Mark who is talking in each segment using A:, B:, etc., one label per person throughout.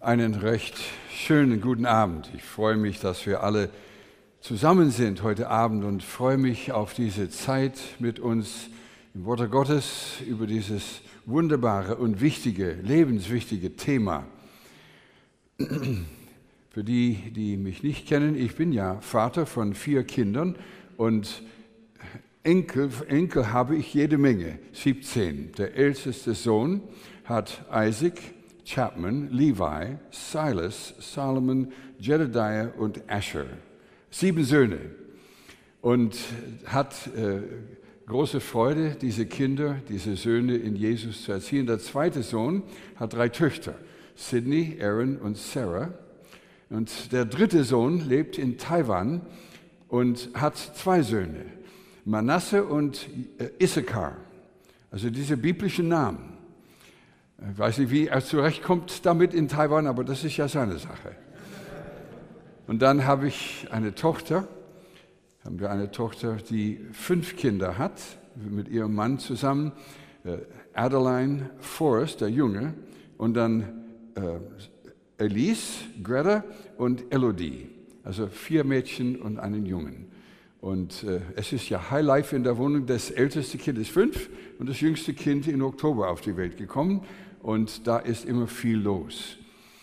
A: Einen recht schönen guten Abend. Ich freue mich, dass wir alle zusammen sind heute Abend und freue mich auf diese Zeit mit uns im Worte Gottes über dieses wunderbare und wichtige, lebenswichtige Thema. Für die, die mich nicht kennen, ich bin ja Vater von 4 Kindern und Enkel habe ich jede Menge, 17. Der älteste Sohn hat Isaac, Chapman, Levi, Silas, Solomon, Jedediah und Asher. 7 Söhne. Und hat große Freude, diese Kinder, diese Söhne in Jesus zu erziehen. Der zweite Sohn hat 3 Töchter, Sydney, Aaron und Sarah. Und der dritte Sohn lebt in Taiwan und hat 2 Söhne, Manasse und Issachar. Also diese biblischen Namen. Ich weiß nicht, wie er zurechtkommt damit in Taiwan, aber das ist ja seine Sache. Und dann haben wir eine Tochter, die 5 Kinder hat, mit ihrem Mann zusammen, Adeline Forrest, der Junge, und dann Elise, Greta und Elodie. Also 4 Mädchen und einen Jungen. Und es ist ja Highlife in der Wohnung. Das älteste Kind ist 5 und das jüngste Kind im Oktober auf die Welt gekommen. Und da ist immer viel los.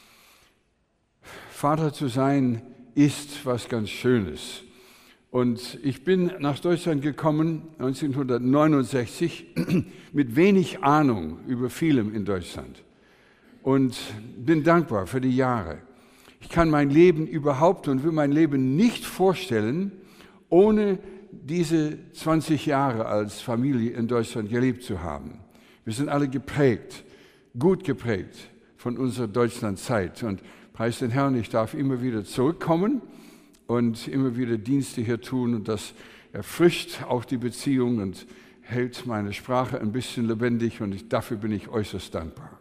A: Vater zu sein ist was ganz Schönes. Und ich bin nach Deutschland gekommen 1969 mit wenig Ahnung über vielem in Deutschland. Und bin dankbar für die Jahre. Ich kann mein Leben überhaupt und will mein Leben nicht vorstellen, ohne diese 20 Jahre als Familie in Deutschland gelebt zu haben. Wir sind alle geprägt, gut geprägt von unserer Deutschlandzeit. Und preis den Herrn, ich darf immer wieder zurückkommen und immer wieder Dienste hier tun. Und das erfrischt auch die Beziehung und hält meine Sprache ein bisschen lebendig. Und dafür bin ich äußerst dankbar.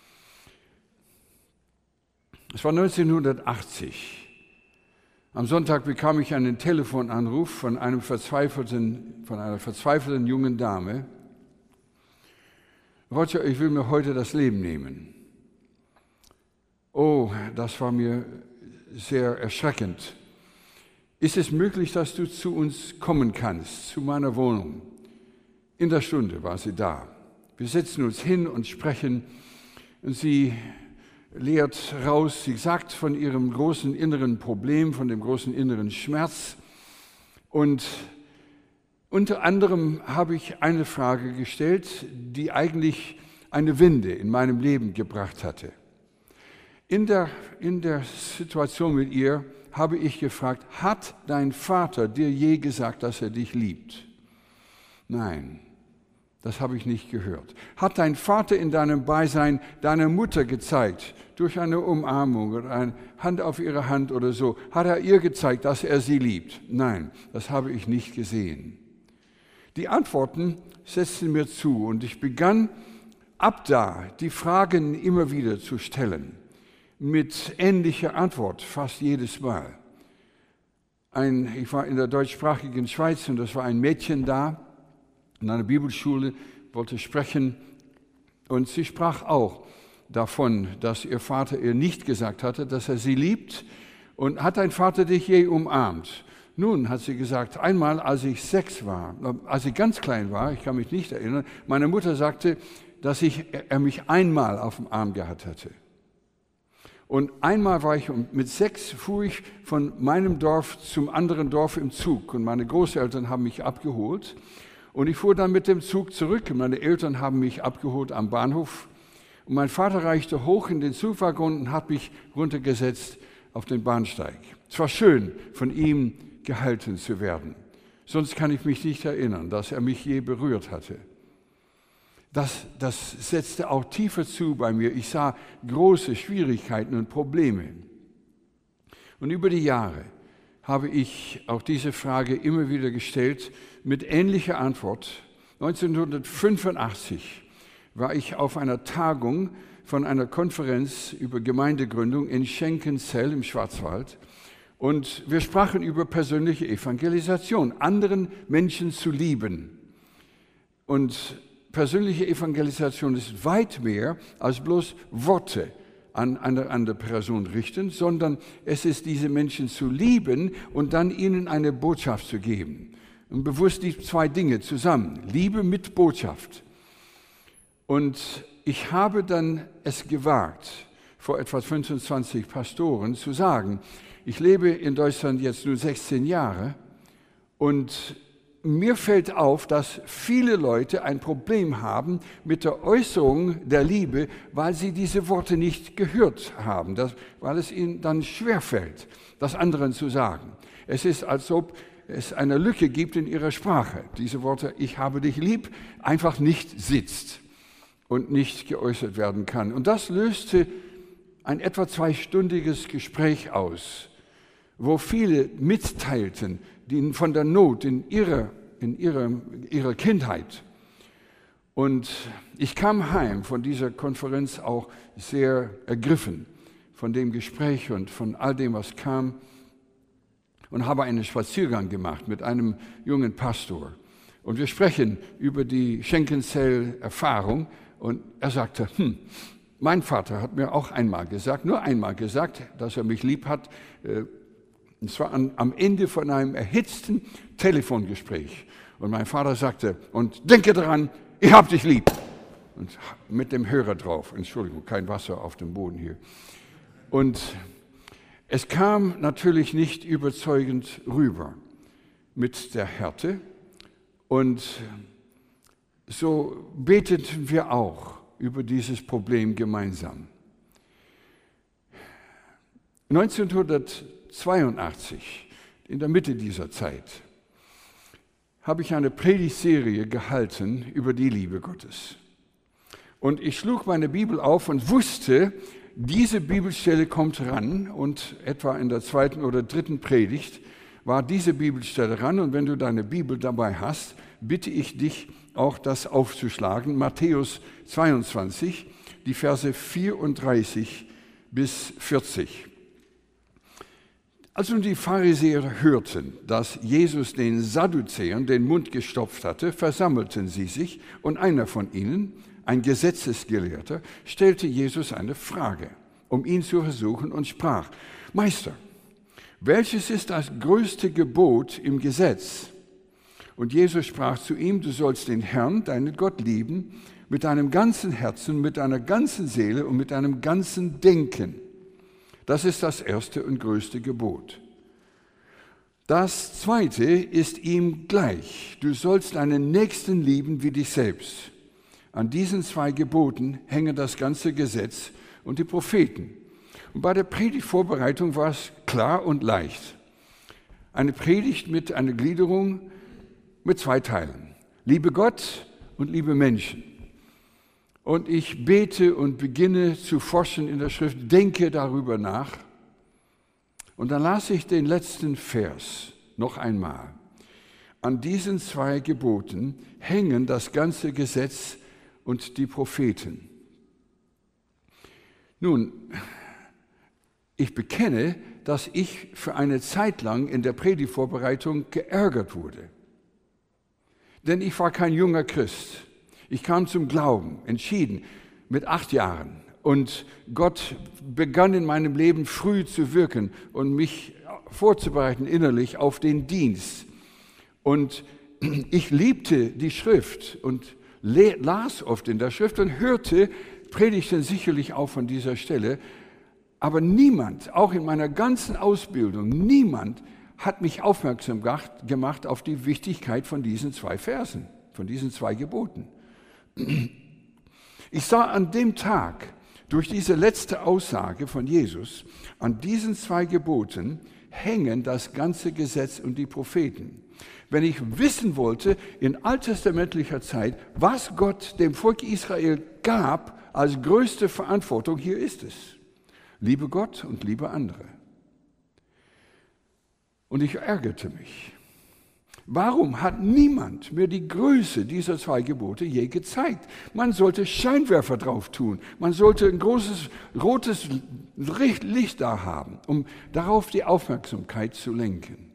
A: Es war 1980. Am Sonntag bekam ich einen Telefonanruf von einer verzweifelten jungen Dame. Roger, ich will mir heute das Leben nehmen. Oh, das war mir sehr erschreckend. Ist es möglich, dass du zu uns kommen kannst, zu meiner Wohnung? In der Stunde war sie da. Wir setzen uns hin und sprechen und sie lehrt raus, sie sagt von ihrem großen inneren Problem, von dem großen inneren Schmerz. Und unter anderem habe ich eine Frage gestellt, die eigentlich eine Wende in meinem Leben gebracht hatte. In der Situation mit ihr habe ich gefragt, hat dein Vater dir je gesagt, dass er dich liebt? Nein. Das habe ich nicht gehört. Hat dein Vater in deinem Beisein deiner Mutter gezeigt, durch eine Umarmung oder eine Hand auf ihre Hand oder so, hat er ihr gezeigt, dass er sie liebt? Nein, das habe ich nicht gesehen. Die Antworten setzten mir zu und ich begann ab da die Fragen immer wieder zu stellen, mit ähnlicher Antwort fast jedes Mal. Ich war in der deutschsprachigen Schweiz und es war ein Mädchen da, in einer Bibelschule, wollte sprechen und sie sprach auch davon, dass ihr Vater ihr nicht gesagt hatte, dass er sie liebt. Und hat dein Vater dich je umarmt? Nun, hat sie gesagt, einmal als ich 6 war, als ich ganz klein war, ich kann mich nicht erinnern, meine Mutter sagte, dass er mich einmal auf dem Arm gehabt hatte. Und einmal war ich, mit 6 fuhr ich von meinem Dorf zum anderen Dorf im Zug und meine Großeltern haben mich abgeholt. Und ich fuhr dann mit dem Zug zurück. Meine Eltern haben mich abgeholt am Bahnhof. Und mein Vater reichte hoch in den Zugwaggon und hat mich runtergesetzt auf den Bahnsteig. Es war schön, von ihm gehalten zu werden. Sonst kann ich mich nicht erinnern, dass er mich je berührt hatte. Das setzte auch tiefer zu bei mir. Ich sah große Schwierigkeiten und Probleme. Und über die Jahre habe ich auch diese Frage immer wieder gestellt, mit ähnlicher Antwort. 1985 war ich auf einer Tagung von einer Konferenz über Gemeindegründung in Schenkenzell im Schwarzwald und wir sprachen über persönliche Evangelisation, anderen Menschen zu lieben. Und persönliche Evangelisation ist weit mehr als bloß Worte an eine andere Person richten, sondern es ist, diese Menschen zu lieben und dann ihnen eine Botschaft zu geben. Und bewusst die zwei Dinge zusammen, Liebe mit Botschaft. Und ich habe dann es gewagt, vor etwa 25 Pastoren zu sagen, ich lebe in Deutschland jetzt nur 16 Jahre und mir fällt auf, dass viele Leute ein Problem haben mit der Äußerung der Liebe, weil sie diese Worte nicht gehört haben, weil es ihnen dann schwerfällt, das anderen zu sagen. Es ist, als ob es eine Lücke gibt in ihrer Sprache. Diese Worte, ich habe dich lieb, einfach nicht sitzt und nicht geäußert werden kann. Und das löste ein etwa 2-stündiges Gespräch aus, wo viele mitteilten, die von der Not in ihrer Kindheit. Und ich kam heim von dieser Konferenz auch sehr ergriffen von dem Gespräch und von all dem, was kam, und habe einen Spaziergang gemacht mit einem jungen Pastor. Und wir sprechen über die Schenkenzell-Erfahrung und er sagte, mein Vater hat mir auch nur einmal gesagt, dass er mich lieb hat. Und zwar am Ende von einem erhitzten Telefongespräch. Und mein Vater sagte, und denke daran, ich hab dich lieb. Und mit dem Hörer drauf, Entschuldigung, kein Wasser auf dem Boden hier. Und es kam natürlich nicht überzeugend rüber mit der Härte. Und so beteten wir auch über dieses Problem gemeinsam. 1982, in der Mitte dieser Zeit, habe ich eine Predigtserie gehalten über die Liebe Gottes. Und ich schlug meine Bibel auf und wusste, diese Bibelstelle kommt ran, und etwa in der 2. oder 3. Predigt war diese Bibelstelle ran. Und wenn du deine Bibel dabei hast, bitte ich dich auch, das aufzuschlagen. Matthäus 22, die Verse 34 bis 40. Als nun die Pharisäer hörten, dass Jesus den Sadduzäern den Mund gestopft hatte, versammelten sie sich, und einer von ihnen, ein Gesetzesgelehrter, stellte Jesus eine Frage, um ihn zu versuchen, und sprach: Meister, welches ist das größte Gebot im Gesetz? Und Jesus sprach zu ihm: Du sollst den Herrn, deinen Gott, lieben, mit deinem ganzen Herzen, mit deiner ganzen Seele und mit deinem ganzen Denken. Das ist das erste und größte Gebot. Das zweite ist ihm gleich. Du sollst deinen Nächsten lieben wie dich selbst. An diesen 2 Geboten hängen das ganze Gesetz und die Propheten. Und bei der Predigtvorbereitung war es klar und leicht. Eine Predigt mit einer Gliederung mit 2 Teilen. Liebe Gott und liebe Menschen. Und ich bete und beginne zu forschen in der Schrift, denke darüber nach. Und dann las ich den letzten Vers noch einmal. An diesen 2 Geboten hängen das ganze Gesetz und die Propheten. Nun, ich bekenne, dass ich für eine Zeit lang in der Predigtvorbereitung geärgert wurde. Denn ich war kein junger Christ. Ich kam zum Glauben, entschieden, mit 8 Jahren. Und Gott begann in meinem Leben früh zu wirken und mich vorzubereiten innerlich auf den Dienst. Und ich liebte die Schrift und las oft in der Schrift und hörte Predigten sicherlich auch von dieser Stelle. Aber niemand, auch in meiner ganzen Ausbildung, niemand hat mich aufmerksam gemacht auf die Wichtigkeit von diesen 2 Versen, von diesen 2 Geboten. Ich sah an dem Tag, durch diese letzte Aussage von Jesus, an diesen 2 Geboten hängen das ganze Gesetz und die Propheten. Wenn ich wissen wollte, in alttestamentlicher Zeit, was Gott dem Volk Israel gab als größte Verantwortung, hier ist es. Liebe Gott und liebe andere. Und ich ärgerte mich. Warum hat niemand mir die Größe dieser 2 Gebote je gezeigt? Man sollte Scheinwerfer drauf tun. Man sollte ein großes rotes Licht da haben, um darauf die Aufmerksamkeit zu lenken.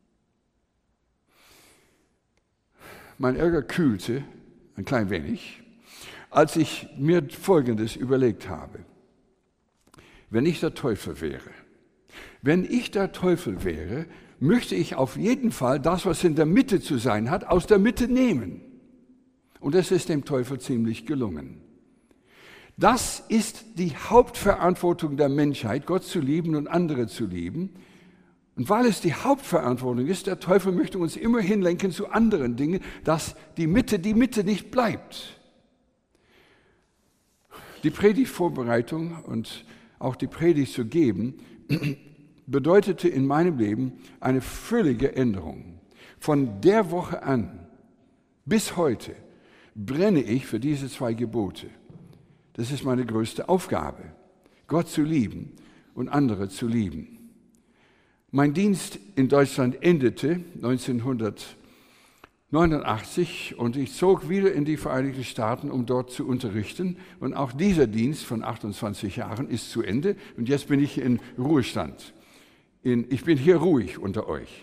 A: Mein Ärger kühlte ein klein wenig, als ich mir Folgendes überlegt habe. wenn ich der Teufel wäre. Wenn ich der Teufel wäre, möchte ich auf jeden Fall das, was in der Mitte zu sein hat, aus der Mitte nehmen. Und das ist dem Teufel ziemlich gelungen. Das ist die Hauptverantwortung der Menschheit, Gott zu lieben und andere zu lieben. Und weil es die Hauptverantwortung ist, der Teufel möchte uns immer hinlenken zu anderen Dingen, dass die Mitte nicht bleibt. Die Predigtvorbereitung und auch die Predigt zu geben, bedeutete in meinem Leben eine völlige Änderung. Von der Woche an bis heute brenne ich für diese 2 Gebote. Das ist meine größte Aufgabe, Gott zu lieben und andere zu lieben. Mein Dienst in Deutschland endete 1989 und ich zog wieder in die Vereinigten Staaten, um dort zu unterrichten. Und auch dieser Dienst von 28 Jahren ist zu Ende und jetzt bin ich in Ruhestand. Ich bin hier ruhig unter euch.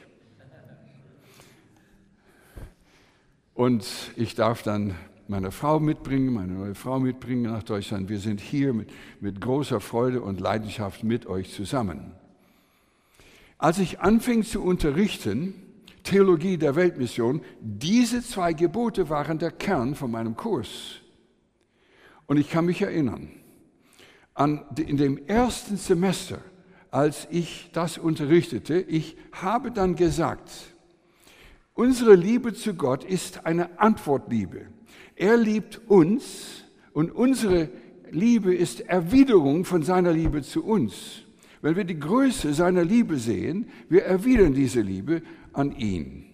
A: Und ich darf dann meine neue Frau mitbringen nach Deutschland. Wir sind hier mit großer Freude und Leidenschaft mit euch zusammen. Als ich anfing zu unterrichten, Theologie der Weltmission, diese 2 Gebote waren der Kern von meinem Kurs. Und ich kann mich erinnern, in dem ersten Semester, als ich das unterrichtete, ich habe dann gesagt, unsere Liebe zu Gott ist eine Antwortliebe. Er liebt uns und unsere Liebe ist Erwiderung von seiner Liebe zu uns. Wenn wir die Größe seiner Liebe sehen, wir erwidern diese Liebe an ihn.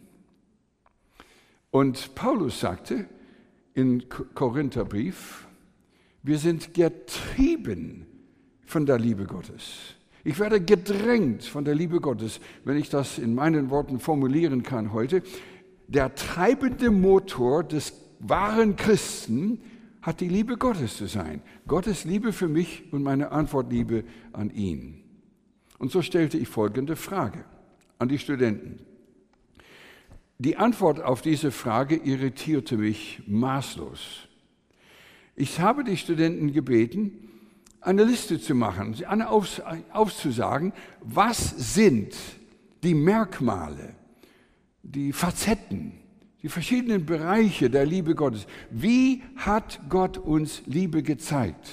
A: Und Paulus sagte im Korintherbrief, wir sind getrieben von der Liebe Gottes. Ich werde gedrängt von der Liebe Gottes, wenn ich das in meinen Worten formulieren kann heute. Der treibende Motor des wahren Christen hat die Liebe Gottes zu sein. Gottes Liebe für mich und meine Antwortliebe an ihn. Und so stellte ich folgende Frage an die Studenten. Die Antwort auf diese Frage irritierte mich maßlos. Ich habe die Studenten gebeten, eine Liste zu machen, aufzusagen, was sind die Merkmale, die Facetten, die verschiedenen Bereiche der Liebe Gottes. Wie hat Gott uns Liebe gezeigt?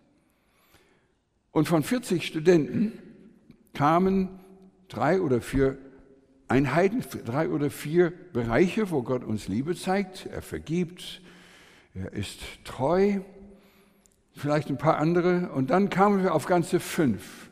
A: Und von 40 Studenten kamen 3 oder 4 Einheiten, 3 oder 4 Bereiche, wo Gott uns Liebe zeigt. Er vergibt, er ist treu, vielleicht ein paar andere. Und dann kamen wir auf ganze 5.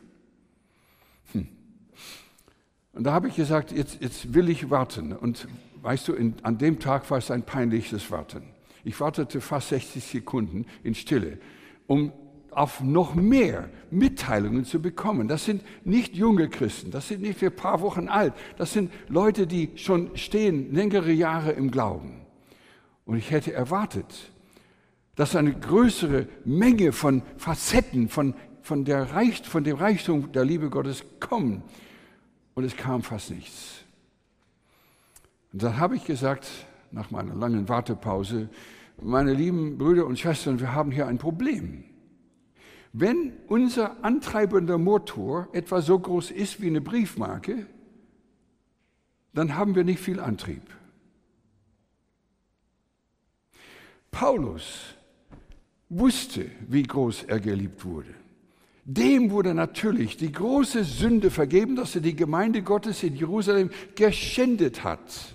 A: Und da habe ich gesagt, jetzt will ich warten. Und weißt du, an dem Tag war es ein peinliches Warten. Ich wartete fast 60 Sekunden in Stille, um auf noch mehr Mitteilungen zu bekommen. Das sind nicht junge Christen, das sind nicht ein paar Wochen alt, das sind Leute, die schon stehen, längere Jahre im Glauben. Und ich hätte erwartet, dass eine größere Menge von Facetten, von dem Reichtum der Liebe Gottes kommen. Und es kam fast nichts. Und dann habe ich gesagt, nach meiner langen Wartepause, meine lieben Brüder und Schwestern, wir haben hier ein Problem. Wenn unser antreibender Motor etwa so groß ist wie eine Briefmarke, dann haben wir nicht viel Antrieb. Paulus wusste, wie groß er geliebt wurde. Dem wurde natürlich die große Sünde vergeben, dass er die Gemeinde Gottes in Jerusalem geschändet hat.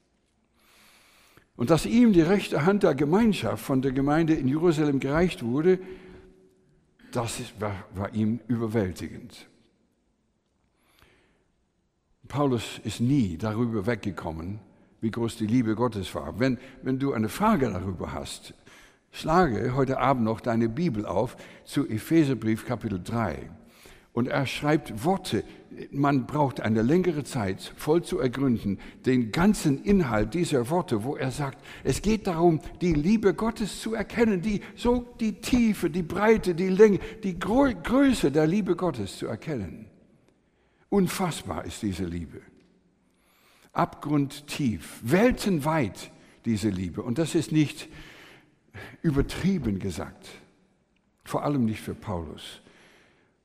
A: Und dass ihm die rechte Hand der Gemeinschaft von der Gemeinde in Jerusalem gereicht wurde, das war ihm überwältigend. Paulus ist nie darüber weggekommen, wie groß die Liebe Gottes war. Wenn du eine Frage darüber hast, schlage heute Abend noch deine Bibel auf zu Epheserbrief Kapitel 3. Und er schreibt Worte, man braucht eine längere Zeit, voll zu ergründen, den ganzen Inhalt dieser Worte, wo er sagt, es geht darum, die Liebe Gottes zu erkennen, die Tiefe, die Breite, die Länge, die Größe der Liebe Gottes zu erkennen. Unfassbar ist diese Liebe. Abgrundtief, weltenweit diese Liebe. Und das ist nicht übertrieben gesagt, vor allem nicht für Paulus.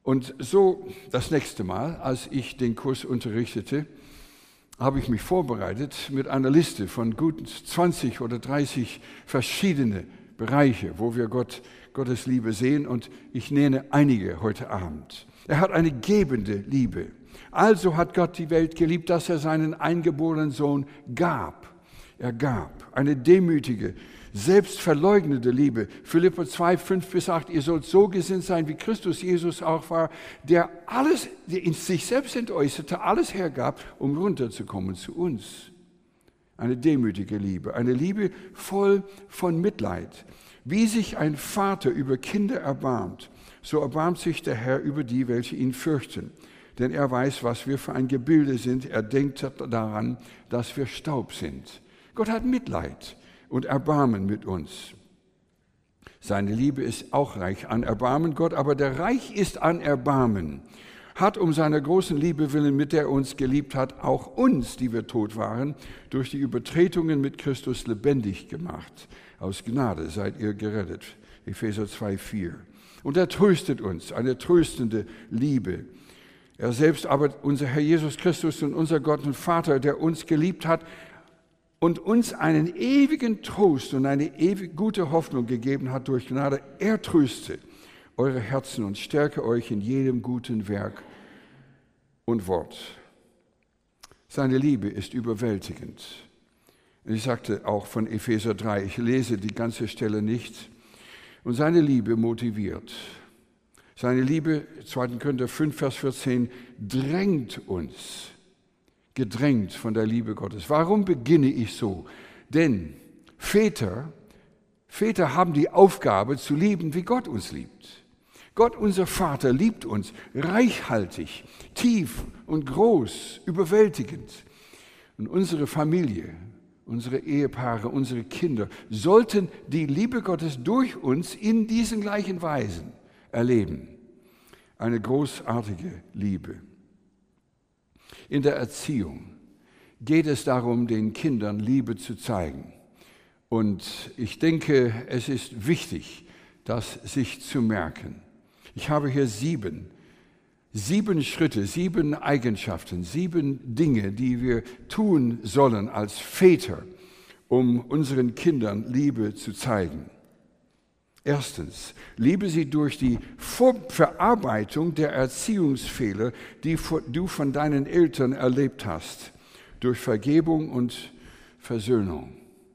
A: Und so das nächste Mal, als ich den Kurs unterrichtete, habe ich mich vorbereitet mit einer Liste von gut 20 oder 30 verschiedene Bereiche, wo wir Gottes Liebe sehen, und ich nenne einige heute Abend. Er hat eine gebende Liebe. Also hat Gott die Welt geliebt, dass er seinen eingeborenen Sohn gab. Er gab eine demütige, selbstverleugnende Liebe. Philipper 2, 5-8, ihr sollt so gesinnt sein, wie Christus Jesus auch war, der in sich selbst entäußerte, alles hergab, um runterzukommen zu uns. Eine demütige Liebe, eine Liebe voll von Mitleid. Wie sich ein Vater über Kinder erbarmt, so erbarmt sich der Herr über die, welche ihn fürchten. Denn er weiß, was wir für ein Gebilde sind. Er denkt daran, dass wir Staub sind. Gott hat Mitleid und Erbarmen mit uns. Seine Liebe ist auch reich an Erbarmen, Gott, aber der reich ist an Erbarmen, hat um seiner großen Liebe willen, mit der er uns geliebt hat, auch uns, die wir tot waren, durch die Übertretungen mit Christus lebendig gemacht. Aus Gnade seid ihr gerettet. Epheser 2, 4. Und er tröstet uns, eine tröstende Liebe. Er selbst aber, unser Herr Jesus Christus und unser Gott und Vater, der uns geliebt hat und uns einen ewigen Trost und eine ewig gute Hoffnung gegeben hat durch Gnade, er tröste eure Herzen und stärke euch in jedem guten Werk und Wort. Seine Liebe ist überwältigend. Ich sagte auch von Epheser 3, ich lese die ganze Stelle nicht. Und seine Liebe motiviert. Seine Liebe, 2. Korinther 5, Vers 14, drängt uns, gedrängt von der Liebe Gottes. Warum beginne ich so? Denn Väter haben die Aufgabe zu lieben, wie Gott uns liebt. Gott, unser Vater, liebt uns reichhaltig, tief und groß, überwältigend. Und unsere Familie, unsere Ehepaare, unsere Kinder sollten die Liebe Gottes durch uns in diesen gleichen Weisen erleben. Eine großartige Liebe. In der Erziehung geht es darum, den Kindern Liebe zu zeigen. Und ich denke, es ist wichtig, das sich zu merken. Ich habe hier sieben Schritte, 7 Eigenschaften, 7 Dinge, die wir tun sollen als Väter, um unseren Kindern Liebe zu zeigen. Erstens, liebe sie durch die Verarbeitung der Erziehungsfehler, die du von deinen Eltern erlebt hast, durch Vergebung und Versöhnung.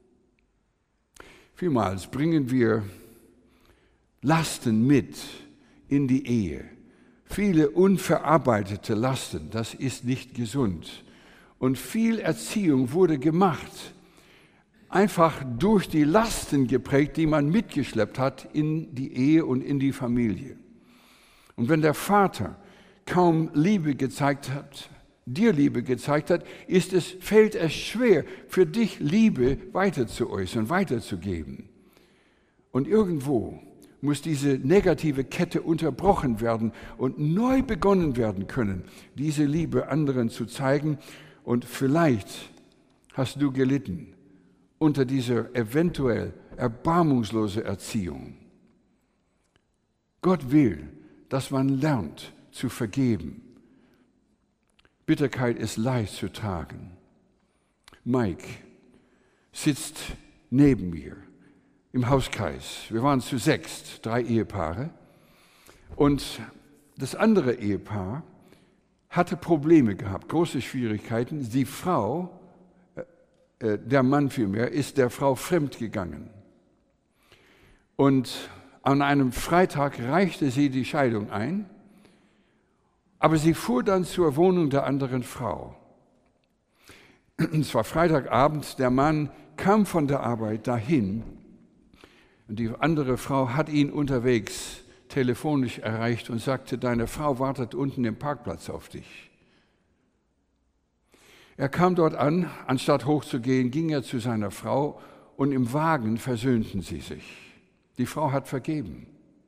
A: Vielmals bringen wir Lasten mit in die Ehe. Viele unverarbeitete Lasten, das ist nicht gesund. Und viel Erziehung wurde gemacht, einfach durch die Lasten geprägt, die man mitgeschleppt hat in die Ehe und in die Familie. Und wenn der Vater kaum Liebe gezeigt hat, dir Liebe gezeigt hat, fällt es schwer, für dich Liebe weiterzuäußern, weiterzugeben. Und irgendwo muss diese negative Kette unterbrochen werden und neu begonnen werden können, diese Liebe anderen zu zeigen. Und vielleicht hast du gelitten unter dieser eventuell erbarmungslosen Erziehung. Gott will, dass man lernt zu vergeben. Bitterkeit ist leicht zu tragen. Mike sitzt neben mir im Hauskreis. Wir waren zu 6, 3 Ehepaare. Und das andere Ehepaar hatte Probleme gehabt, große Schwierigkeiten. Die Frau, der Mann vielmehr, ist der Frau fremdgegangen. Und an einem Freitag reichte sie die Scheidung ein, aber sie fuhr dann zur Wohnung der anderen Frau. Es war Freitagabend, der Mann kam von der Arbeit dahin und die andere Frau hat ihn unterwegs telefonisch erreicht und sagte, deine Frau wartet unten im Parkplatz auf dich. Er kam dort an, anstatt hochzugehen, ging er zu seiner Frau und im Wagen versöhnten sie sich. Die Frau hat vergeben.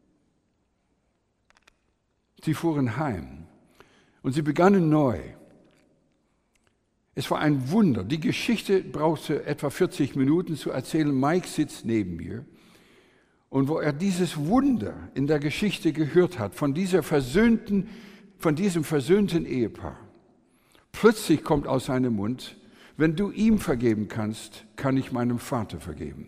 A: Sie fuhren heim und sie begannen neu. Es war ein Wunder. Die Geschichte brauchte etwa 40 Minuten zu erzählen. Mike sitzt neben mir Und wo er dieses Wunder in der Geschichte gehört hat, von diesem versöhnten Ehepaar, plötzlich kommt aus seinem Mund: Wenn du ihm vergeben kannst, kann ich meinem Vater vergeben.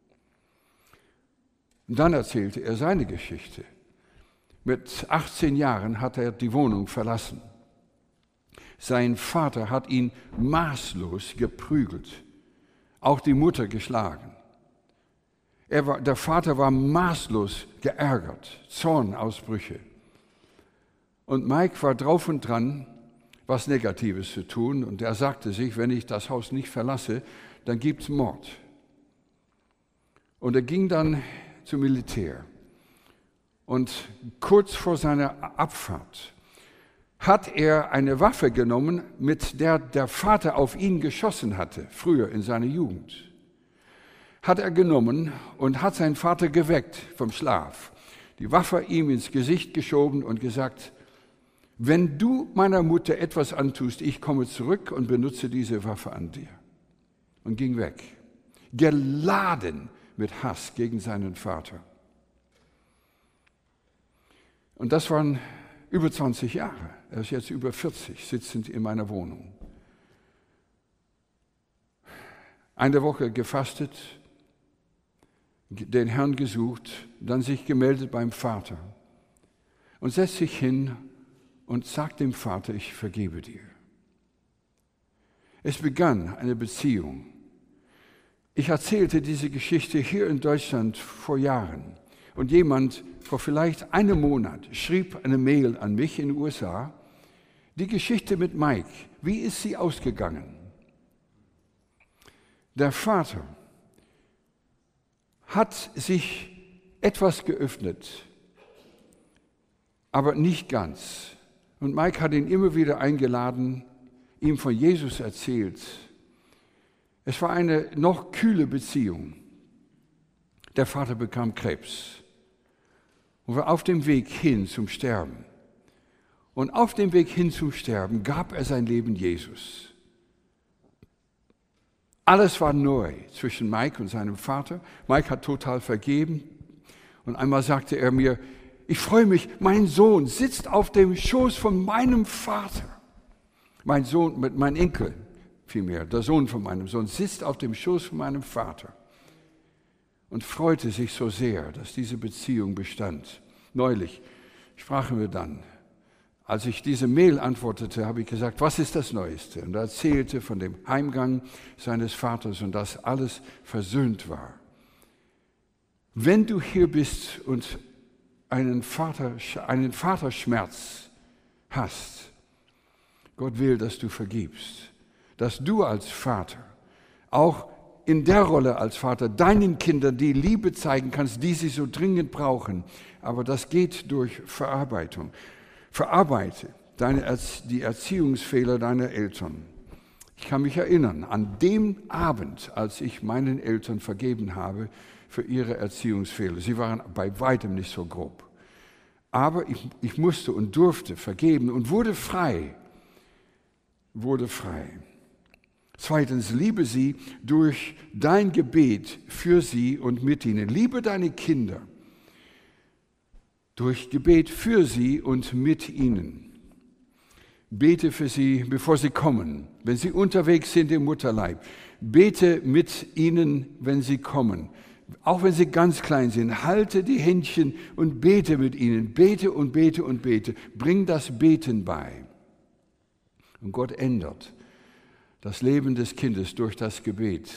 A: Und dann erzählte er seine Geschichte. Mit 18 Jahren hat er die Wohnung verlassen. Sein Vater hat ihn maßlos geprügelt, auch die Mutter geschlagen. Der Vater war maßlos geärgert, Zornausbrüche. Und Mike war drauf und dran, was Negatives zu tun. Und er sagte sich: Wenn ich das Haus nicht verlasse, dann gibt es Mord. Und er ging dann zum Militär. Und kurz vor seiner Abfahrt hat er eine Waffe genommen, mit der der Vater auf ihn geschossen hatte, früher in seiner Jugend. Hat er genommen und hat seinen Vater geweckt vom Schlaf, die Waffe ihm ins Gesicht geschoben und gesagt: Wenn du meiner Mutter etwas antust, ich komme zurück und benutze diese Waffe an dir. Und ging weg, geladen mit Hass gegen seinen Vater. Und das waren über 20 Jahre. Er ist jetzt über 40, sitzend in meiner Wohnung. Eine Woche gefastet, den Herrn gesucht, dann sich gemeldet beim Vater und setzt sich hin und sagt dem Vater: Ich vergebe dir. Es begann eine Beziehung. Ich erzählte diese Geschichte hier in Deutschland vor Jahren. Und jemand vor vielleicht einem Monat schrieb eine Mail an mich in den USA: Die Geschichte mit Mike, wie ist sie ausgegangen? Der Vater hat sich etwas geöffnet, aber nicht ganz. Und Mike hat ihn immer wieder eingeladen, ihm von Jesus erzählt. Es war eine noch kühle Beziehung. Der Vater bekam Krebs und war auf dem Weg hin zum Sterben. Und auf dem Weg hin zum Sterben gab er sein Leben Jesus. Alles war neu zwischen Mike und seinem Vater. Mike hat total vergeben. Und einmal sagte er mir: Ich freue mich, mein Sohn sitzt auf dem Schoß von meinem Vater. Mein Enkel vielmehr, der Sohn von meinem Sohn, sitzt auf dem Schoß von meinem Vater. Und freute sich so sehr, dass diese Beziehung bestand. Neulich sprachen wir dann. Als ich diese Mail antwortete, habe ich gesagt: Was ist das Neueste? Und er erzählte von dem Heimgang seines Vaters und dass alles versöhnt war. Wenn du hier bist und einen Vaterschmerz hast, Gott will, dass du vergibst, dass du als Vater auch in der Rolle als Vater deinen Kindern die Liebe zeigen kannst, die sie so dringend brauchen. Aber das geht durch Verarbeitung. Verarbeite die Erziehungsfehler deiner Eltern. Ich kann mich erinnern, an dem Abend, als ich meinen Eltern vergeben habe für ihre Erziehungsfehler. Sie waren bei weitem nicht so grob. Aber ich musste und durfte vergeben und wurde frei. Zweitens, liebe sie durch dein Gebet für sie und mit ihnen. Liebe deine Kinder durch Gebet für sie und mit ihnen. Bete für sie, bevor sie kommen, wenn sie unterwegs sind im Mutterleib. Bete mit ihnen, wenn sie kommen. Auch wenn sie ganz klein sind, halte die Händchen und bete mit ihnen. Bete und bete und bete. Bring das Beten bei. Und Gott ändert das Leben des Kindes durch das Gebet.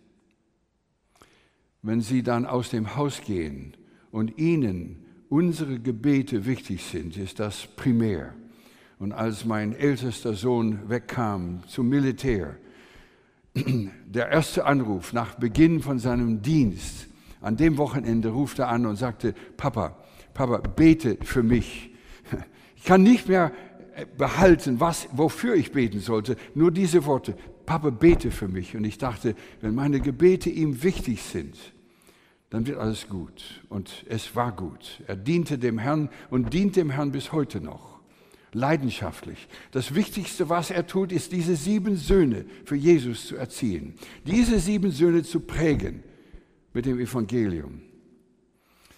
A: Wenn sie dann aus dem Haus gehen und ihnen unsere Gebete wichtig sind, ist das primär. Und als mein ältester Sohn wegkam zum Militär, der erste Anruf nach Beginn von seinem Dienst, an dem Wochenende ruft er an und sagte: Papa, bete für mich. Ich kann nicht mehr behalten, wofür ich beten sollte, nur diese Worte: Papa, bete für mich. Und ich dachte, wenn meine Gebete ihm wichtig sind, dann wird alles gut. Und es war gut. Er diente dem Herrn und dient dem Herrn bis heute noch. Leidenschaftlich. Das Wichtigste, was er tut, ist, diese 7 Söhne für Jesus zu erziehen. Diese 7 Söhne zu prägen mit dem Evangelium.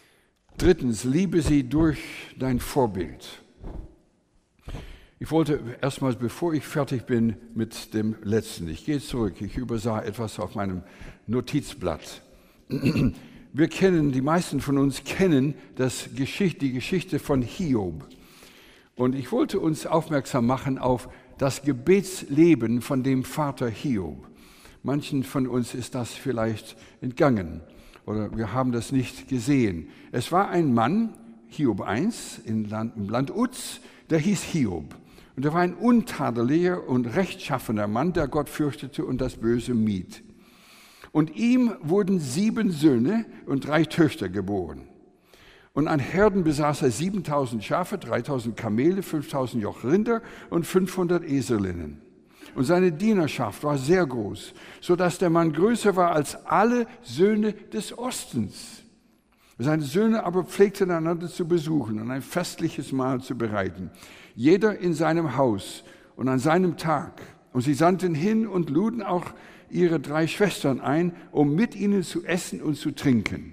A: Drittens, liebe sie durch dein Vorbild. Ich wollte erstmals, bevor ich fertig bin mit dem letzten, ich gehe zurück, ich übersah etwas auf meinem Notizblatt. Die meisten von uns kennen die Geschichte von Hiob. Und ich wollte uns aufmerksam machen auf das Gebetsleben von dem Vater Hiob. Manchen von uns ist das vielleicht entgangen oder wir haben das nicht gesehen. Es war ein Mann, Hiob 1, im Land Uz, der hieß Hiob. Und er war ein untadeliger und rechtschaffener Mann, der Gott fürchtete und das Böse mied. Und ihm wurden 7 Söhne und 3 Töchter geboren. Und an Herden besaß er 7.000 Schafe, 3.000 Kamele, 5.000 Joch Rinder und 500 Eselinnen. Und seine Dienerschaft war sehr groß, sodass der Mann größer war als alle Söhne des Ostens. Seine Söhne aber pflegten einander zu besuchen und ein festliches Mahl zu bereiten, jeder in seinem Haus und an seinem Tag. Und sie sandten hin und luden auch ihre 3 Schwestern ein, um mit ihnen zu essen und zu trinken.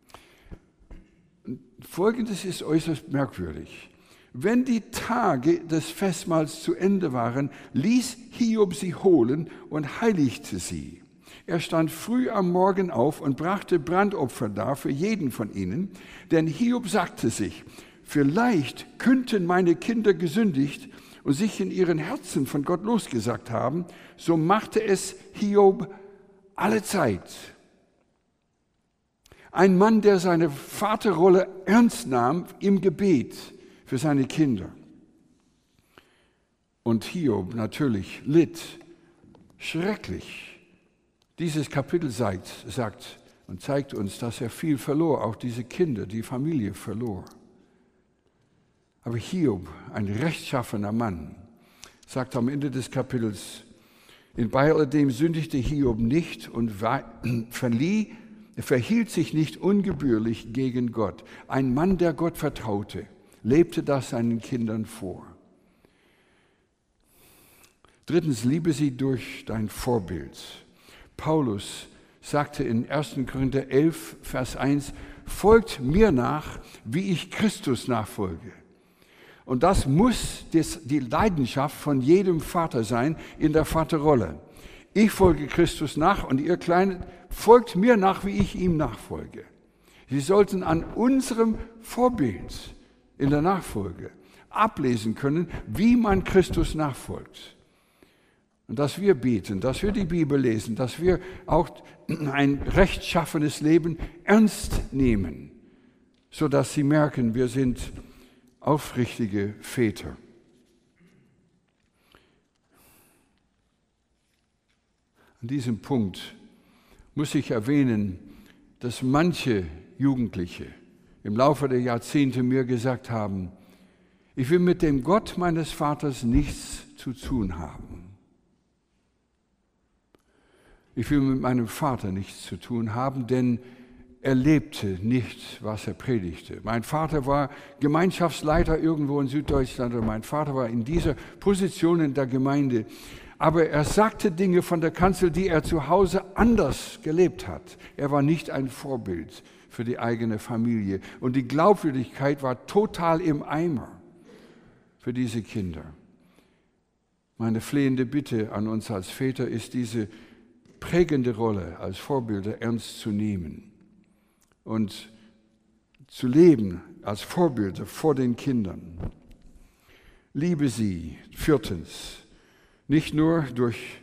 A: Folgendes ist äußerst merkwürdig. Wenn die Tage des Festmahls zu Ende waren, ließ Hiob sie holen und heiligte sie. Er stand früh am Morgen auf und brachte Brandopfer dar für jeden von ihnen, denn Hiob sagte sich, vielleicht könnten meine Kinder gesündigt und sich in ihren Herzen von Gott losgesagt haben, so machte es Hiob alle Zeit. Ein Mann, der seine Vaterrolle ernst nahm im Gebet für seine Kinder. Und Hiob natürlich litt schrecklich. Dieses Kapitel sagt und zeigt uns, dass er viel verlor, auch diese Kinder, die Familie verlor. Aber Hiob, ein rechtschaffener Mann, sagt am Ende des Kapitels, bei alledem sündigte Hiob nicht und verhielt sich nicht ungebührlich gegen Gott. Ein Mann, der Gott vertraute, lebte das seinen Kindern vor. Drittens, liebe sie durch dein Vorbild. Paulus sagte in 1. Korinther 11, Vers 1, folgt mir nach, wie ich Christus nachfolge. Und das muss die Leidenschaft von jedem Vater sein in der Vaterrolle. Ich folge Christus nach und ihr Kleinen folgt mir nach, wie ich ihm nachfolge. Sie sollten an unserem Vorbild in der Nachfolge ablesen können, wie man Christus nachfolgt. Und dass wir beten, dass wir die Bibel lesen, dass wir auch ein rechtschaffenes Leben ernst nehmen, sodass sie merken, wir sind aufrichtige Väter. An diesem Punkt muss ich erwähnen, dass manche Jugendliche im Laufe der Jahrzehnte mir gesagt haben, ich will mit dem Gott meines Vaters nichts zu tun haben. Ich will mit meinem Vater nichts zu tun haben, denn er lebte nicht, was er predigte. Mein Vater war Gemeinschaftsleiter irgendwo in Süddeutschland und mein Vater war in dieser Position in der Gemeinde. Aber er sagte Dinge von der Kanzel, die er zu Hause anders gelebt hat. Er war nicht ein Vorbild für die eigene Familie. Und die Glaubwürdigkeit war total im Eimer für diese Kinder. Meine flehende Bitte an uns als Väter ist, diese prägende Rolle als Vorbilder ernst zu nehmen und zu leben als Vorbilder vor den Kindern. Liebe sie, viertens, nicht nur durch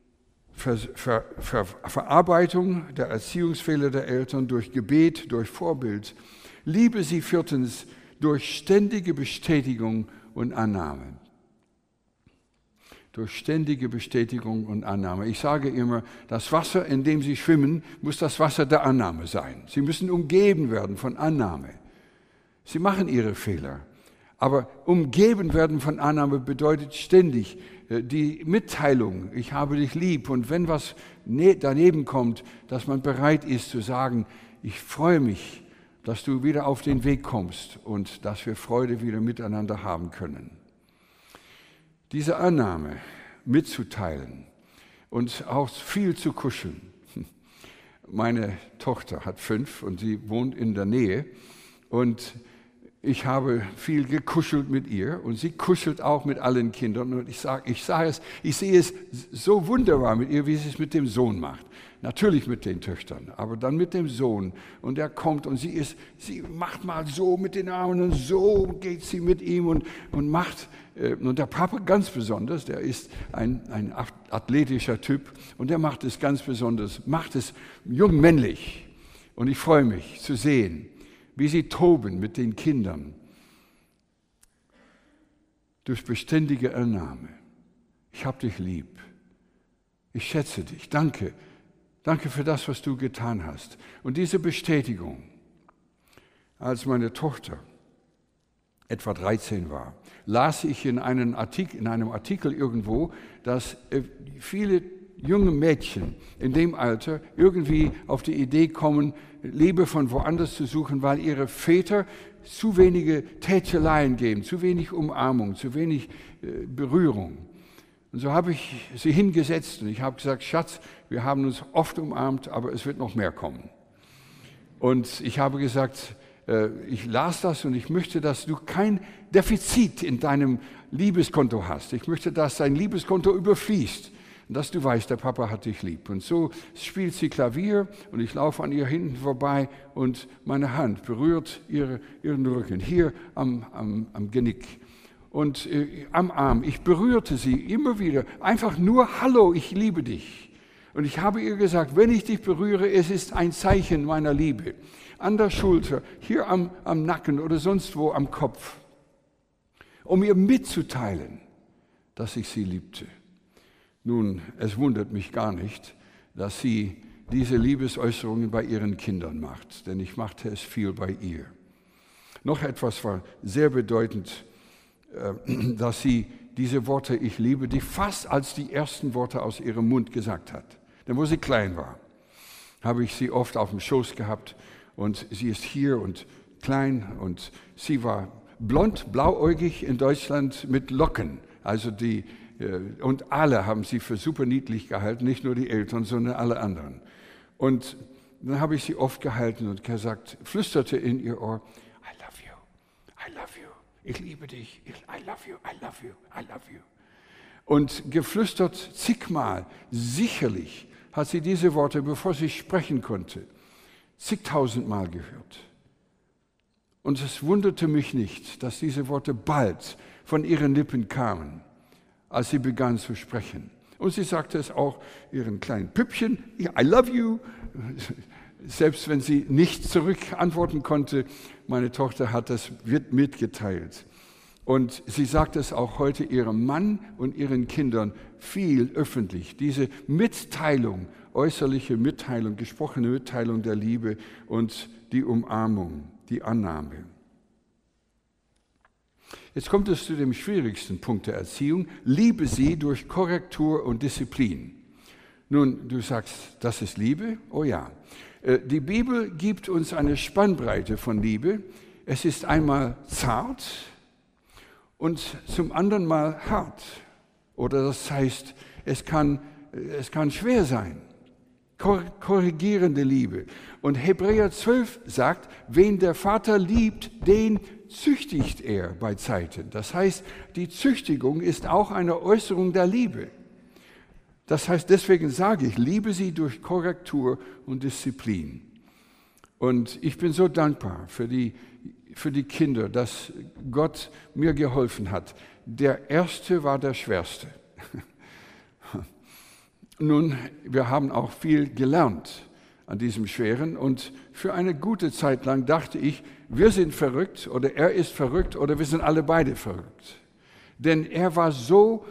A: Verarbeitung der Erziehungsfehler der Eltern, durch Gebet, durch Vorbild. Liebe sie viertens durch ständige Bestätigung und Annahme. Durch ständige Bestätigung und Annahme. Ich sage immer, das Wasser, in dem sie schwimmen, muss das Wasser der Annahme sein. Sie müssen umgeben werden von Annahme. Sie machen ihre Fehler. Aber umgeben werden von Annahme bedeutet ständig die Mitteilung, ich habe dich lieb. Und wenn was daneben kommt, dass man bereit ist zu sagen, ich freue mich, dass du wieder auf den Weg kommst und dass wir Freude wieder miteinander haben können. Diese Annahme mitzuteilen und auch viel zu kuscheln. Meine Tochter hat 5 und sie wohnt in der Nähe Und ich habe viel gekuschelt mit ihr und sie kuschelt auch mit allen Kindern. Und ich sehe es so wunderbar mit ihr, wie sie es mit dem Sohn macht. Natürlich mit den Töchtern, aber dann mit dem Sohn. Und er kommt und sie macht mal so mit den Armen und so geht sie mit ihm und macht. Und der Papa ganz besonders, der ist ein athletischer Typ und der macht es ganz besonders, macht es jungmännlich. Und ich freue mich zu sehen, wie sie toben mit den Kindern durch beständige Annahme. Ich habe dich lieb. Ich schätze dich. Danke. Danke für das, was du getan hast. Und diese Bestätigung, als meine Tochter etwa 13 war, las ich in einem Artikel irgendwo, dass viele junge Mädchen in dem Alter irgendwie auf die Idee kommen, Liebe von woanders zu suchen, weil ihre Väter zu wenige Tätscheleien geben, zu wenig Umarmung, zu wenig Berührung. Und so habe ich sie hingesetzt und ich habe gesagt, Schatz, wir haben uns oft umarmt, aber es wird noch mehr kommen. Und ich habe gesagt, ich las das und ich möchte, dass du kein Defizit in deinem Liebeskonto hast. Ich möchte, dass dein Liebeskonto überfließt. Dass du weißt, der Papa hat dich lieb. Und so spielt sie Klavier und ich laufe an ihr hinten vorbei und meine Hand berührt ihren Rücken, hier am Genick und am Arm. Ich berührte sie immer wieder, einfach nur, hallo, ich liebe dich. Und ich habe ihr gesagt, wenn ich dich berühre, es ist ein Zeichen meiner Liebe. An der Schulter, hier am Nacken oder sonst wo am Kopf, um ihr mitzuteilen, dass ich sie liebte. Nun, es wundert mich gar nicht, dass sie diese Liebesäußerungen bei ihren Kindern macht, denn ich machte es viel bei ihr. Noch etwas war sehr bedeutend, dass sie diese Worte, ich liebe dich, fast als die ersten Worte aus ihrem Mund gesagt hat. Denn wo sie klein war, habe ich sie oft auf dem Schoß gehabt und sie ist hier und klein und sie war blond, blauäugig in Deutschland mit Locken, also und alle haben sie für super niedlich gehalten, nicht nur die Eltern, sondern alle anderen. Und dann habe ich sie oft gehalten und gesagt, flüsterte in ihr Ohr, I love you, I love you, ich liebe dich, I love you, I love you, I love you. Und geflüstert zigmal, sicherlich hat sie diese Worte, bevor sie sprechen konnte, zigtausendmal gehört. Und es wunderte mich nicht, dass diese Worte bald von ihren Lippen kamen, als sie begann zu sprechen. Und sie sagte es auch ihren kleinen Püppchen, I love you, selbst wenn sie nicht zurück antworten konnte. Meine Tochter hat das mitgeteilt. Und sie sagt es auch heute ihrem Mann und ihren Kindern viel öffentlich. Diese Mitteilung, äußerliche Mitteilung, gesprochene Mitteilung der Liebe und die Umarmung, die Annahme. Jetzt kommt es zu dem schwierigsten Punkt der Erziehung. Liebe sie durch Korrektur und Disziplin. Nun, du sagst, das ist Liebe? Oh ja. Die Bibel gibt uns eine Spannbreite von Liebe. Es ist einmal zart und zum anderen mal hart. Oder das heißt, es kann schwer sein. Korrigierende Liebe. Und Hebräer 12 sagt, wen der Vater liebt, den züchtigt er bei Zeiten. Das heißt, die Züchtigung ist auch eine Äußerung der Liebe. Das heißt, deswegen sage ich, liebe sie durch Korrektur und Disziplin. Und ich bin so dankbar für die Kinder, dass Gott mir geholfen hat. Der erste war der schwerste. Nun, wir haben auch viel gelernt an diesem Schweren und für eine gute Zeit lang dachte ich, wir sind verrückt oder er ist verrückt oder wir sind alle beide verrückt. Denn er war so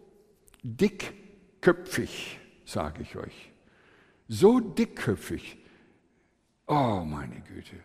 A: dickköpfig, sage ich euch. So dickköpfig. Oh, meine Güte.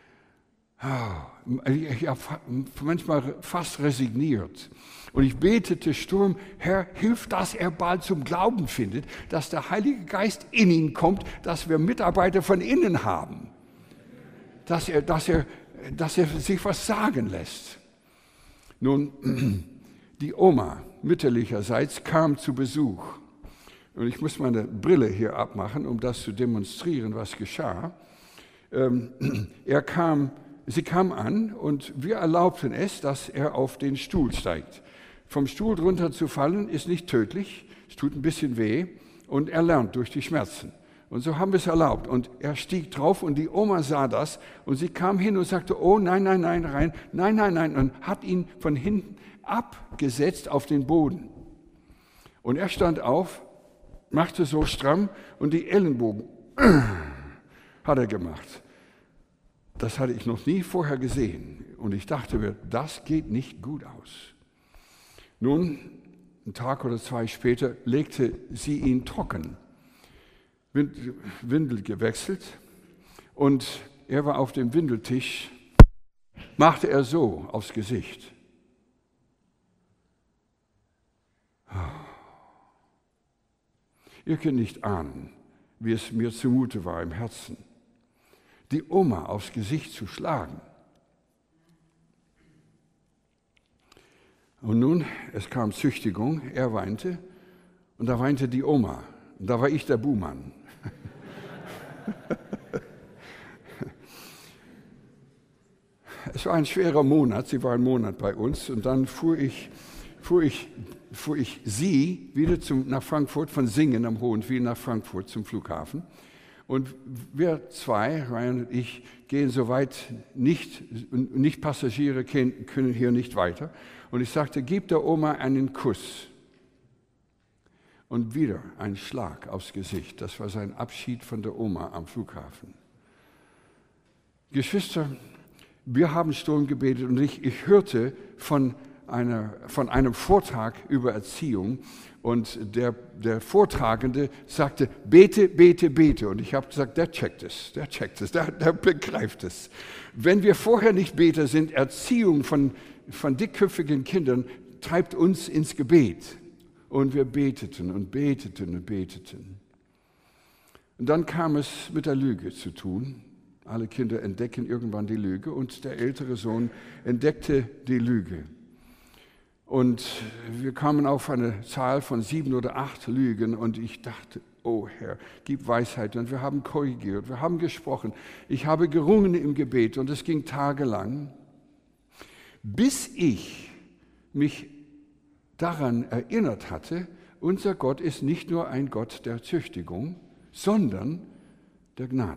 A: Ich habe manchmal fast resigniert. Und ich betete Sturm, Herr, hilf, dass er bald zum Glauben findet, dass der Heilige Geist in ihn kommt, dass wir Mitarbeiter von innen haben. Dass er sich was sagen lässt. Nun, die Oma mütterlicherseits kam zu Besuch. Und ich muss meine Brille hier abmachen, um das zu demonstrieren, was geschah. Er kam sie kam an und wir erlaubten es, dass er auf den Stuhl steigt. Vom Stuhl drunter zu fallen ist nicht tödlich, es tut ein bisschen weh und er lernt durch die Schmerzen. Und so haben wir es erlaubt. Und er stieg drauf und die Oma sah das und sie kam hin und sagte, oh nein, nein, nein, rein, nein, nein, nein, und hat ihn von hinten abgesetzt auf den Boden. Und er stand auf, machte so stramm und die Ellenbogen hat er gemacht. Das hatte ich noch nie vorher gesehen. Und ich dachte mir, das geht nicht gut aus. Nun, einen Tag oder zwei später legte sie ihn trocken, Windel gewechselt und er war auf dem Windeltisch, machte er so aufs Gesicht. Ihr könnt nicht ahnen, wie es mir zumute war im Herzen, die Oma aufs Gesicht zu schlagen. Und nun, es kam Züchtigung, er weinte und da weinte die Oma. Und da war ich der Buhmann. Es war ein schwerer Monat, sie war einen Monat bei uns und dann fuhr ich sie wieder nach Frankfurt, von Singen am Hohenwil nach Frankfurt zum Flughafen. Und wir zwei, Ryan und ich, gehen soweit nicht Passagiere können hier nicht weiter. Und ich sagte, gib der Oma einen Kuss. Und wieder ein Schlag aufs Gesicht. Das war sein Abschied von der Oma am Flughafen. Geschwister, wir haben Sturm gebetet und ich hörte von einem Vortrag über Erziehung und der Vortragende sagte, bete, bete, bete. Und ich habe gesagt, der checkt es, der begreift es. Wenn wir vorher nicht Beter sind, Erziehung von dickköpfigen Kindern treibt uns ins Gebet. Und wir beteten und beteten und beteten. Und dann kam es mit der Lüge zu tun. Alle Kinder entdecken irgendwann die Lüge und der ältere Sohn entdeckte die Lüge. Und wir kamen auf eine Zahl von 7 oder 8 Lügen und ich dachte, oh Herr, gib Weisheit. Und wir haben korrigiert, wir haben gesprochen. Ich habe gerungen im Gebet und es ging tagelang, bis ich mich daran erinnert hatte, unser Gott ist nicht nur ein Gott der Züchtigung, sondern der Gnade.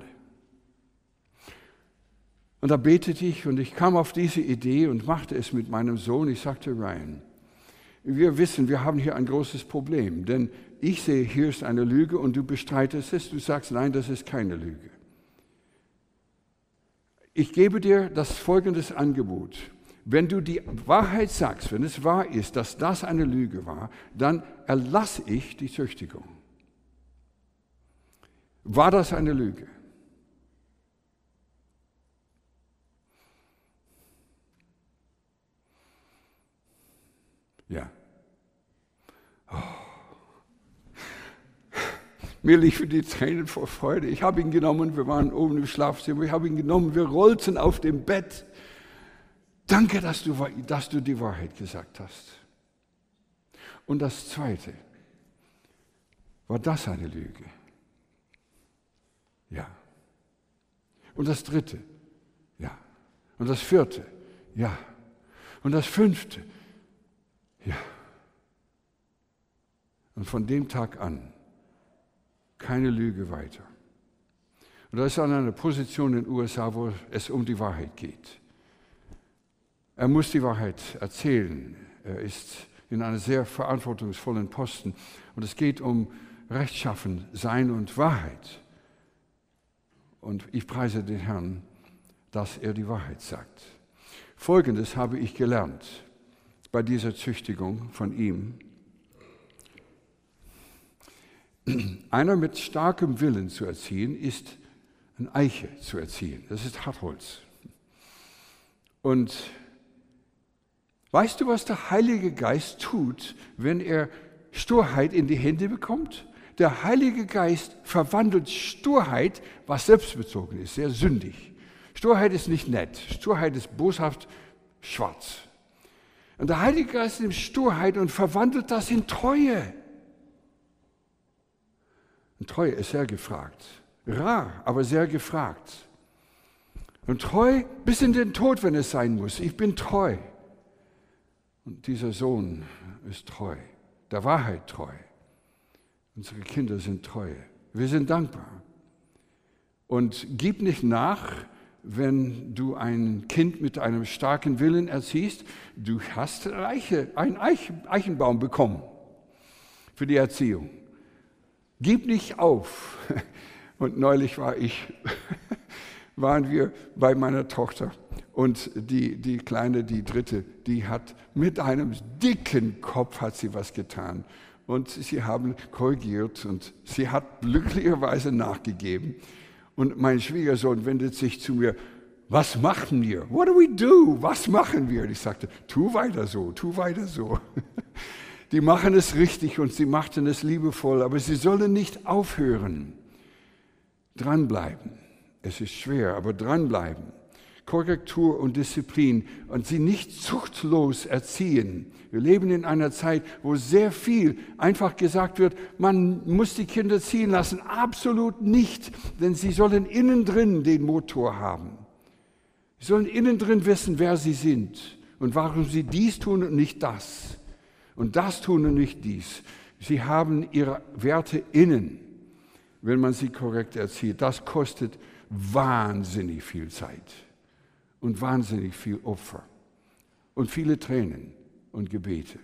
A: Und da betete ich und ich kam auf diese Idee und machte es mit meinem Sohn. Ich sagte, Ryan, wir wissen, wir haben hier ein großes Problem, denn ich sehe, hier ist eine Lüge und du bestreitest es, du sagst, nein, das ist keine Lüge. Ich gebe dir das folgende Angebot. Wenn du die Wahrheit sagst, wenn es wahr ist, dass das eine Lüge war, dann erlasse ich die Züchtigung. War das eine Lüge? Ja. Oh. Mir liefen die Tränen vor Freude. Ich habe ihn genommen, wir waren oben im Schlafzimmer, ich habe ihn genommen, wir rollten auf dem Bett. Danke, dass du die Wahrheit gesagt hast. Und das Zweite, war das eine Lüge? Ja. Und das Dritte? Ja. Und das Vierte? Ja. Und das Fünfte? Ja. Und von dem Tag an keine Lüge weiter. Und er ist an einer Position in den USA, wo es um die Wahrheit geht. Er muss die Wahrheit erzählen. Er ist in einem sehr verantwortungsvollen Posten. Und es geht um rechtschaffen Sein und Wahrheit. Und ich preise den Herrn, dass er die Wahrheit sagt. Folgendes habe ich gelernt bei dieser Züchtigung von ihm. Einer mit starkem Willen zu erziehen, ist eine Eiche zu erziehen. Das ist Hartholz. Und weißt du, was der Heilige Geist tut, wenn er Sturheit in die Hände bekommt? Der Heilige Geist verwandelt Sturheit, was selbstbezogen ist, sehr sündig. Sturheit ist nicht nett. Sturheit ist boshaft schwarz. Und der Heilige Geist nimmt Sturheit und verwandelt das in Treue. Und Treue ist sehr gefragt. Rar, aber sehr gefragt. Und treu bis in den Tod, wenn es sein muss. Ich bin treu. Und dieser Sohn ist treu, der Wahrheit treu. Unsere Kinder sind treu. Wir sind dankbar. Und gib nicht nach, wenn du ein Kind mit einem starken Willen erziehst. Du hast einen Eichenbaum bekommen für die Erziehung. Gib nicht auf. Und neulich waren wir bei meiner Tochter und die Kleine, die Dritte, die hat mit einem dicken Kopf hat sie was getan. Und sie haben korrigiert und sie hat glücklicherweise nachgegeben. Und mein Schwiegersohn wendet sich zu mir, was machen wir? What do we do? Was machen wir? Und ich sagte, tu weiter so, tu weiter so. Die machen es richtig und sie machten es liebevoll, aber sie sollen nicht aufhören. Dranbleiben. Es ist schwer, aber dranbleiben. Korrektur und Disziplin und sie nicht zuchtlos erziehen. Wir leben in einer Zeit, wo sehr viel einfach gesagt wird, man muss die Kinder ziehen lassen. Absolut nicht, denn sie sollen innen drin den Motor haben. Sie sollen innen drin wissen, wer sie sind und warum sie dies tun und nicht das. Und das tun und nicht dies. Sie haben ihre Werte innen, wenn man sie korrekt erzieht. Das kostet wahnsinnig viel Zeit und wahnsinnig viel Opfer und viele Tränen und Gebete.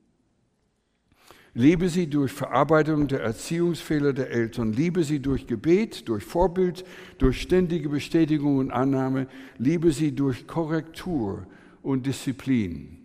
A: Liebe sie durch Verarbeitung der Erziehungsfehler der Eltern. Liebe sie durch Gebet, durch Vorbild, durch ständige Bestätigung und Annahme. Liebe sie durch Korrektur und Disziplin.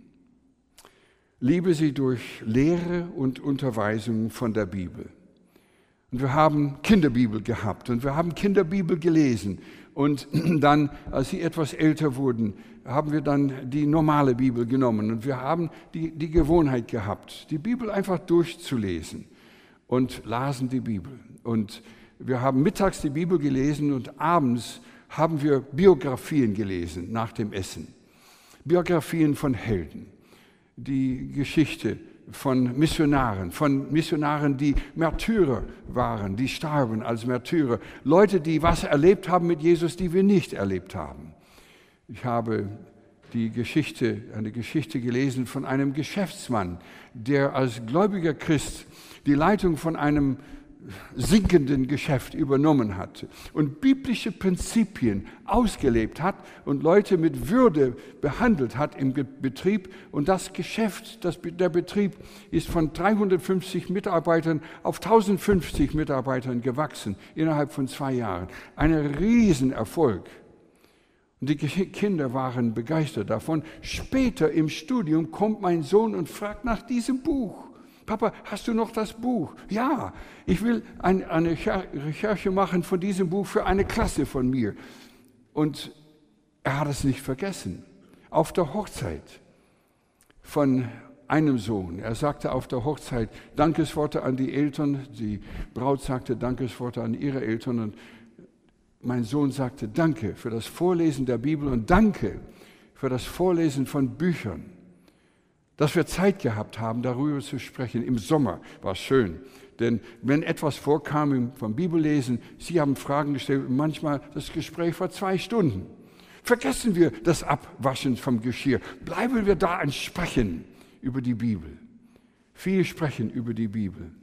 A: Liebe sie durch Lehre und Unterweisung von der Bibel. Und wir haben Kinderbibel gehabt und wir haben Kinderbibel gelesen. Und dann, als sie etwas älter wurden, haben wir dann die normale Bibel genommen. Und wir haben die Gewohnheit gehabt, die Bibel einfach durchzulesen und lasen die Bibel. Und wir haben mittags die Bibel gelesen und abends haben wir Biografien gelesen nach dem Essen. Biografien von Helden. Die Geschichte von Missionaren, die Märtyrer waren, die starben als Märtyrer. Leute, die was erlebt haben mit Jesus, die wir nicht erlebt haben. Ich habe eine Geschichte gelesen von einem Geschäftsmann, der als gläubiger Christ die Leitung von einem sinkenden Geschäft übernommen hat und biblische Prinzipien ausgelebt hat und Leute mit Würde behandelt hat im Betrieb. Und das Geschäft, der Betrieb ist von 350 Mitarbeitern auf 1050 Mitarbeitern gewachsen innerhalb von 2 Jahren. Ein Riesenerfolg. Und die Kinder waren begeistert davon. Später im Studium kommt mein Sohn und fragt nach diesem Buch. Papa, hast du noch das Buch? Ja, ich will eine Recherche machen von diesem Buch für eine Klasse von mir. Und er hat es nicht vergessen. Auf der Hochzeit von einem Sohn. Er sagte auf der Hochzeit Dankesworte an die Eltern. Die Braut sagte Dankesworte an ihre Eltern. Und mein Sohn sagte Danke für das Vorlesen der Bibel und Danke für das Vorlesen von Büchern. Dass wir Zeit gehabt haben, darüber zu sprechen. Im Sommer war es schön, denn wenn etwas vorkam vom Bibellesen, Sie haben Fragen gestellt und manchmal das Gespräch war 2 Stunden. Vergessen wir das Abwaschen vom Geschirr. Bleiben wir da und sprechen über die Bibel. Viel sprechen über die Bibel.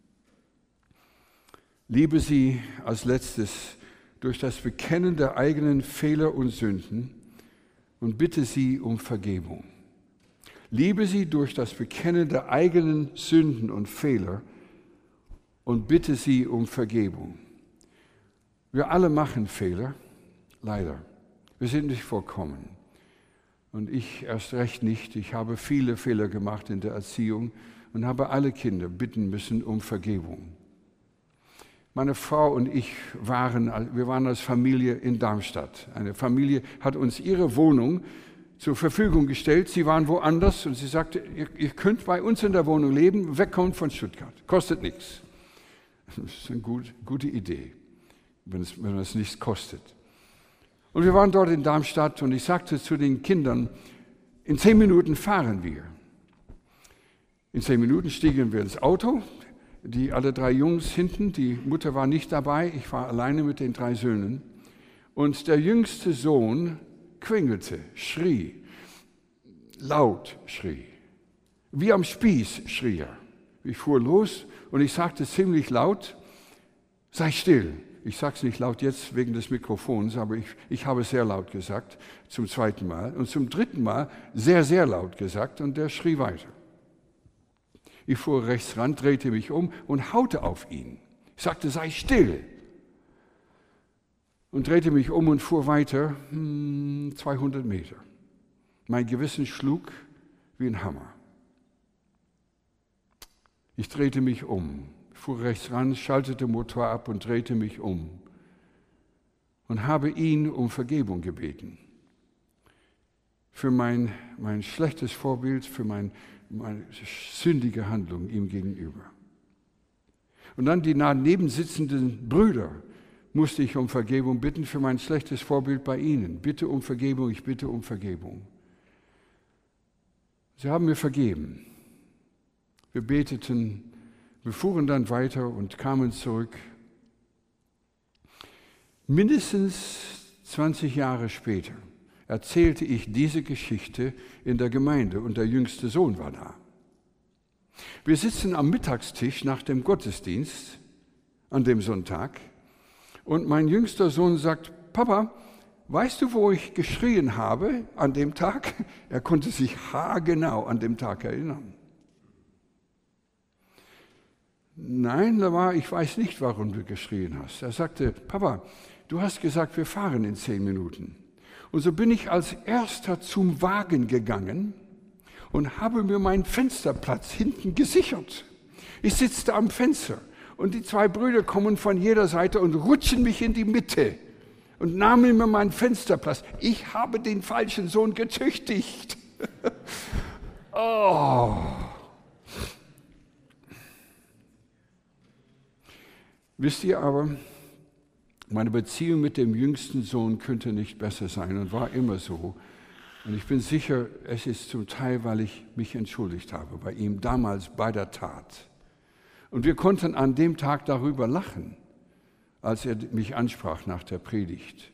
A: Liebe sie als letztes durch das Bekennen der eigenen Fehler und Sünden und bitte sie um Vergebung. Liebe sie durch das Bekennen der eigenen Sünden und Fehler und bitte sie um Vergebung. Wir alle machen Fehler, leider. Wir sind nicht vollkommen. Und ich erst recht nicht. Ich habe viele Fehler gemacht in der Erziehung und habe alle Kinder bitten müssen um Vergebung. Meine Frau und ich waren als Familie in Darmstadt. Eine Familie hat uns ihre Wohnung zur Verfügung gestellt. Sie waren woanders und sie sagte, ihr könnt bei uns in der Wohnung leben, wegkommen von Stuttgart. Kostet nichts. Das ist eine gute Idee, wenn es nichts kostet. Und wir waren dort in Darmstadt und ich sagte zu den Kindern, in 10 Minuten fahren wir. In 10 Minuten stiegen wir ins Auto, alle 3 Jungs hinten, die Mutter war nicht dabei, ich war alleine mit den 3 Söhnen. Und der jüngste Sohn quengelte, schrie, laut schrie. Wie am Spieß schrie er. Ich fuhr los und ich sagte ziemlich laut, sei still. Ich sage es nicht laut jetzt wegen des Mikrofons, aber ich habe es sehr laut gesagt, zum zweiten Mal. Und zum dritten Mal sehr, sehr laut gesagt und der schrie weiter. Ich fuhr rechts ran, drehte mich um und haute auf ihn. Ich sagte, sei still. Und drehte mich um und fuhr weiter, 200 Meter. Mein Gewissen schlug wie ein Hammer. Ich drehte mich um, fuhr rechts ran, schaltete Motor ab und drehte mich um und habe ihn um Vergebung gebeten. Für mein schlechtes Vorbild, für meine sündige Handlung ihm gegenüber. Und dann die daneben sitzenden Brüder musste ich um Vergebung bitten für mein schlechtes Vorbild bei ihnen. Bitte um Vergebung, ich bitte um Vergebung. Sie haben mir vergeben. Wir beteten, wir fuhren dann weiter und kamen zurück. Mindestens 20 Jahre später erzählte ich diese Geschichte in der Gemeinde und der jüngste Sohn war da. Wir sitzen am Mittagstisch nach dem Gottesdienst an dem Sonntag und mein jüngster Sohn sagt, Papa, weißt du, wo ich geschrien habe an dem Tag? Er konnte sich haargenau an dem Tag erinnern. Nein, ich weiß nicht, warum du geschrien hast. Er sagte, Papa, du hast gesagt, wir fahren in 10 Minuten. Und so bin ich als Erster zum Wagen gegangen und habe mir meinen Fensterplatz hinten gesichert. Ich sitze am Fenster und die 2 Brüder kommen von jeder Seite und rutschen mich in die Mitte und nahmen mir meinen Fensterplatz. Ich habe den falschen Sohn gezüchtigt. Oh. Wisst ihr aber, meine Beziehung mit dem jüngsten Sohn könnte nicht besser sein und war immer so. Und ich bin sicher, es ist zum Teil, weil ich mich entschuldigt habe bei ihm damals bei der Tat. Und wir konnten an dem Tag darüber lachen, als er mich ansprach nach der Predigt.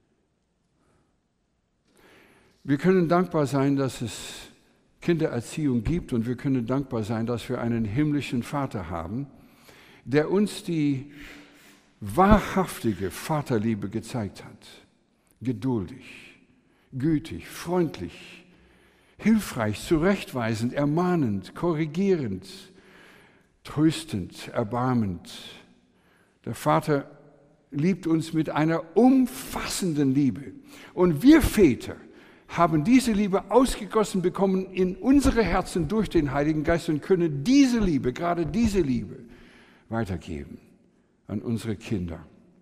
A: Wir können dankbar sein, dass es Kindererziehung gibt und wir können dankbar sein, dass wir einen himmlischen Vater haben, der uns die wahrhaftige Vaterliebe gezeigt hat. Geduldig, gütig, freundlich, hilfreich, zurechtweisend, ermahnend, korrigierend, tröstend, erbarmend. Der Vater liebt uns mit einer umfassenden Liebe. Und wir Väter haben diese Liebe ausgegossen bekommen in unsere Herzen durch den Heiligen Geist und können diese Liebe, gerade diese Liebe, weitergeben an unsere Kinder.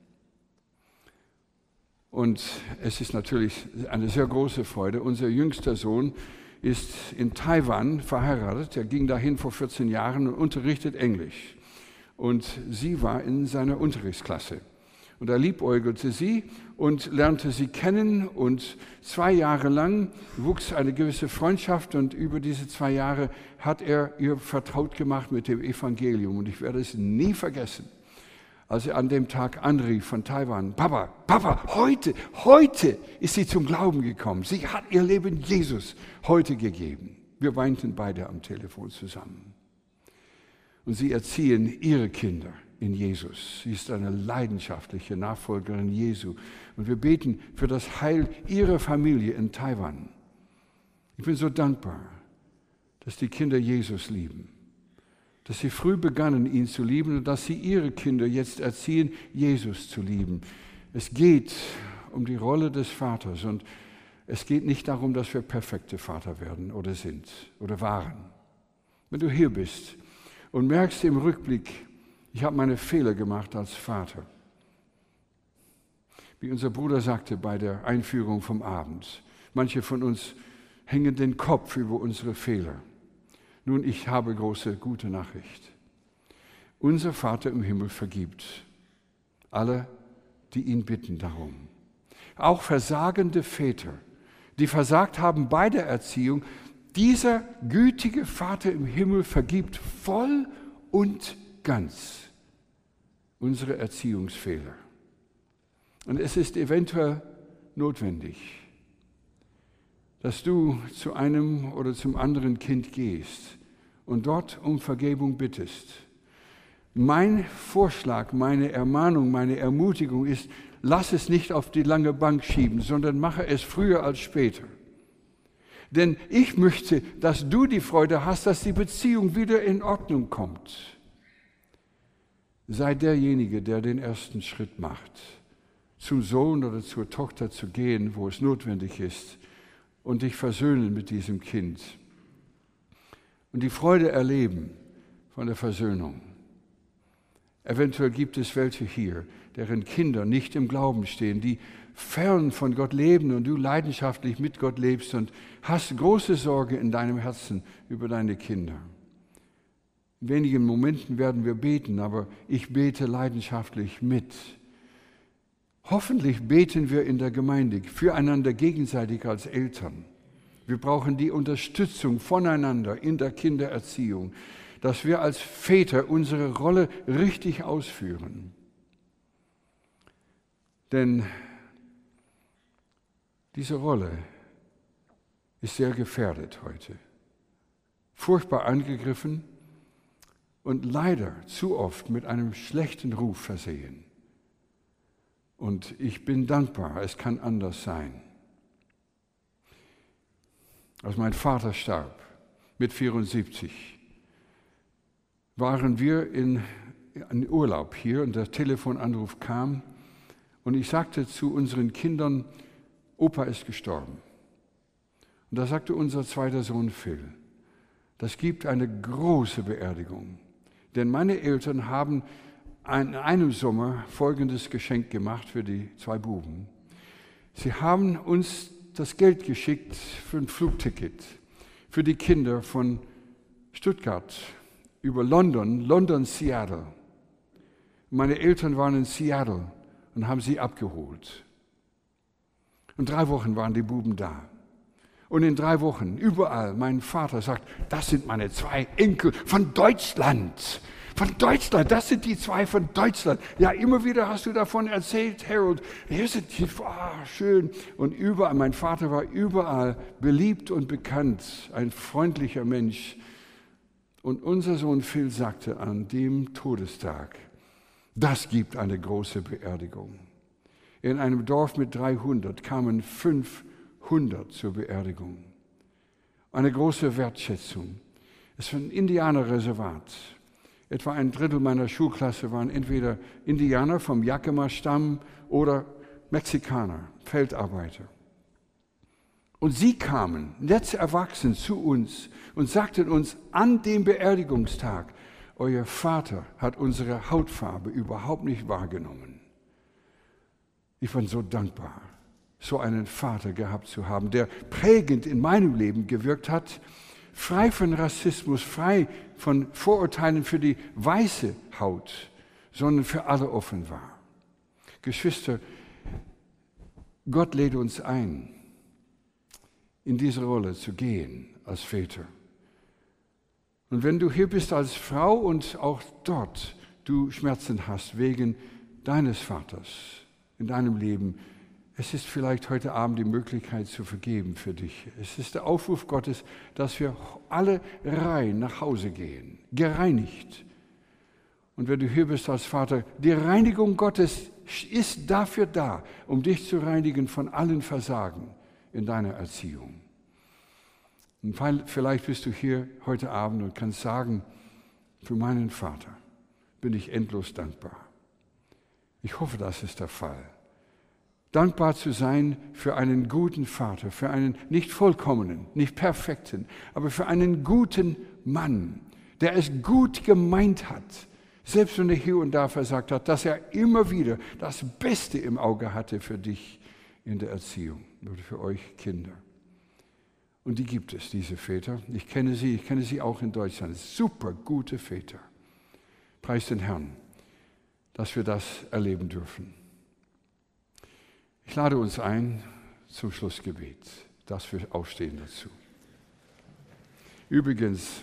A: Und es ist natürlich eine sehr große Freude. Unser jüngster Sohn ist in Taiwan verheiratet. Er ging dahin vor 14 Jahren und unterrichtet Englisch. Und sie war in seiner Unterrichtsklasse. Und er liebäugelte sie und lernte sie kennen. Und 2 Jahre lang wuchs eine gewisse Freundschaft. Und über diese 2 Jahre hat er ihr vertraut gemacht mit dem Evangelium. Und ich werde es nie vergessen, als er an dem Tag anrief von Taiwan, Papa, heute ist sie zum Glauben gekommen. Sie hat ihr Leben Jesus heute gegeben. Wir weinten beide am Telefon zusammen. Und sie erziehen ihre Kinder in Jesus. Sie ist eine leidenschaftliche Nachfolgerin Jesu. Und wir beten für das Heil ihrer Familie in Taiwan. Ich bin so dankbar, dass die Kinder Jesus lieben. Dass sie früh begannen, ihn zu lieben und dass sie ihre Kinder jetzt erziehen, Jesus zu lieben. Es geht um die Rolle des Vaters und es geht nicht darum, dass wir perfekte Vater werden oder sind oder waren. Wenn du hier bist und merkst im Rückblick, ich habe meine Fehler gemacht als Vater. Wie unser Bruder sagte bei der Einführung vom Abend, manche von uns hängen den Kopf über unsere Fehler. Nun, ich habe gute Nachricht. Unser Vater im Himmel vergibt alle, die ihn bitten darum. Auch versagende Väter, die versagt haben bei der Erziehung, dieser gütige Vater im Himmel vergibt voll und ganz unsere Erziehungsfehler. Und es ist eventuell notwendig, dass du zu einem oder zum anderen Kind gehst und dort um Vergebung bittest. Mein Vorschlag, meine Ermahnung, meine Ermutigung ist, lass es nicht auf die lange Bank schieben, sondern mache es früher als später. Denn ich möchte, dass du die Freude hast, dass die Beziehung wieder in Ordnung kommt. Sei derjenige, der den ersten Schritt macht, zum Sohn oder zur Tochter zu gehen, wo es notwendig ist, und dich versöhnen mit diesem Kind. Und die Freude erleben von der Versöhnung. Eventuell gibt es welche hier, deren Kinder nicht im Glauben stehen, die fern von Gott leben und du leidenschaftlich mit Gott lebst und hast große Sorge in deinem Herzen über deine Kinder. In wenigen Momenten werden wir beten, aber ich bete leidenschaftlich mit. Hoffentlich beten wir in der Gemeinde füreinander gegenseitig als Eltern. Wir brauchen die Unterstützung voneinander in der Kindererziehung, dass wir als Väter unsere Rolle richtig ausführen. Denn diese Rolle ist sehr gefährdet heute, furchtbar angegriffen und leider zu oft mit einem schlechten Ruf versehen. Und ich bin dankbar, es kann anders sein. Als mein Vater starb, mit 74, waren wir in Urlaub hier und der Telefonanruf kam und ich sagte zu unseren Kindern, Opa ist gestorben. Und da sagte unser zweiter Sohn Phil, das gibt eine große Beerdigung. Denn meine Eltern haben in einem Sommer folgendes Geschenk gemacht für die 2 Buben. Sie haben uns das Geld geschickt für ein Flugticket für die Kinder von Stuttgart über London, Seattle. Meine Eltern waren in Seattle und haben sie abgeholt. Und 3 Wochen waren die Buben da. Und in 3 Wochen, überall, mein Vater sagt, das sind meine 2 Enkel von Deutschland. Von Deutschland, das sind die 2 von Deutschland. Ja, immer wieder hast du davon erzählt, Harold. Hier sind die, schön. Und überall, mein Vater war überall beliebt und bekannt, ein freundlicher Mensch. Und unser Sohn Phil sagte an dem Todestag, das gibt eine große Beerdigung. In einem Dorf mit 300 kamen 500 zur Beerdigung. Eine große Wertschätzung. Es war ein Indianerreservat. Etwa ein Drittel meiner Schulklasse waren entweder Indianer vom Yakima-Stamm oder Mexikaner, Feldarbeiter. Und sie kamen, jetzt erwachsen, zu uns und sagten uns an dem Beerdigungstag, euer Vater hat unsere Hautfarbe überhaupt nicht wahrgenommen. Ich war so dankbar, so einen Vater gehabt zu haben, der prägend in meinem Leben gewirkt hat, frei von Rassismus, frei von Vorurteilen für die weiße Haut, sondern für alle offen war. Geschwister, Gott lädt uns ein, in diese Rolle zu gehen als Väter. Und wenn du hier bist als Frau und auch dort du Schmerzen hast wegen deines Vaters in deinem Leben, es ist vielleicht heute Abend die Möglichkeit zu vergeben für dich. Es ist der Aufruf Gottes, dass wir alle rein nach Hause gehen, gereinigt. Und wenn du hier bist als Vater, die Reinigung Gottes ist dafür da, um dich zu reinigen von allen Versagen in deiner Erziehung. Und vielleicht bist du hier heute Abend und kannst sagen, für meinen Vater bin ich endlos dankbar. Ich hoffe, das ist der Fall. Dankbar zu sein für einen guten Vater, für einen nicht vollkommenen, nicht perfekten, aber für einen guten Mann, der es gut gemeint hat, selbst wenn er hier und da versagt hat, dass er immer wieder das Beste im Auge hatte für dich in der Erziehung oder für euch Kinder. Und die gibt es, diese Väter. Ich kenne sie auch in Deutschland. Super gute Väter. Preis den Herrn, dass wir das erleben dürfen. Ich lade uns ein zum Schlussgebet, dass wir aufstehen dazu. Übrigens,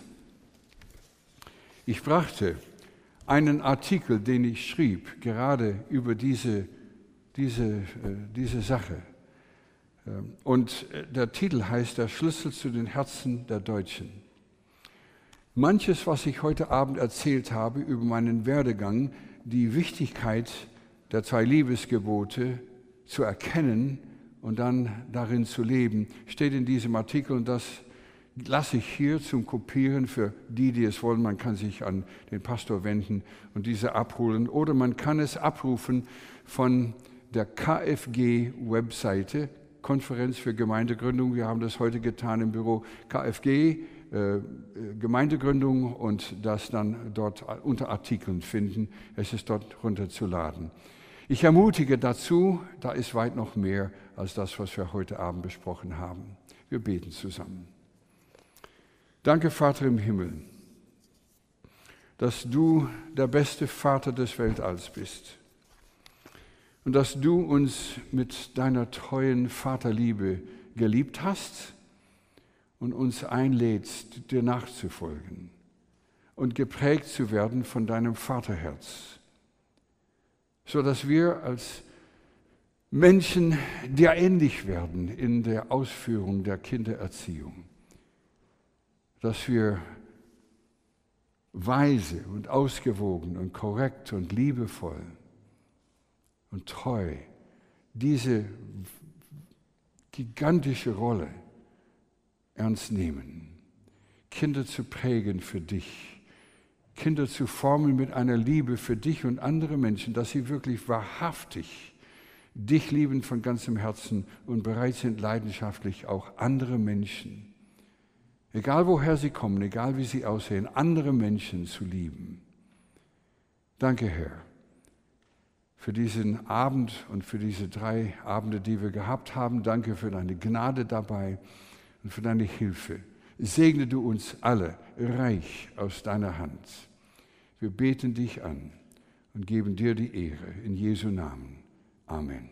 A: ich brachte einen Artikel, den ich schrieb, gerade über diese diese Sache. Und der Titel heißt Der Schlüssel zu den Herzen der Deutschen. Manches, was ich heute Abend erzählt habe über meinen Werdegang, die Wichtigkeit der 2 Liebesgebote zu erkennen und dann darin zu leben, steht in diesem Artikel, und das lasse ich hier zum Kopieren für die es wollen. Man kann sich an den Pastor wenden und diese abholen, oder man kann es abrufen von der KFG-Webseite, Konferenz für Gemeindegründung. Wir haben das heute getan im Büro KFG, Gemeindegründung, und das dann dort unter Artikeln finden. Es ist dort runterzuladen. Ich ermutige dazu, da ist weit noch mehr als das, was wir heute Abend besprochen haben. Wir beten zusammen. Danke, Vater im Himmel, dass du der beste Vater des Weltalls bist und dass du uns mit deiner treuen Vaterliebe geliebt hast und uns einlädst, dir nachzufolgen und geprägt zu werden von deinem Vaterherz, sodass wir als Menschen dir ähnlich werden in der Ausführung der Kindererziehung, dass wir weise und ausgewogen und korrekt und liebevoll und treu diese gigantische Rolle ernst nehmen, Kinder zu prägen für dich, Kinder zu formen mit einer Liebe für dich und andere Menschen, dass sie wirklich wahrhaftig dich lieben von ganzem Herzen und bereit sind, leidenschaftlich auch andere Menschen, egal woher sie kommen, egal wie sie aussehen, andere Menschen zu lieben. Danke, Herr, für diesen Abend und für diese 3 Abende, die wir gehabt haben. Danke für deine Gnade dabei und für deine Hilfe. Segne du uns alle reich aus deiner Hand. Wir beten dich an und geben dir die Ehre in Jesu Namen. Amen.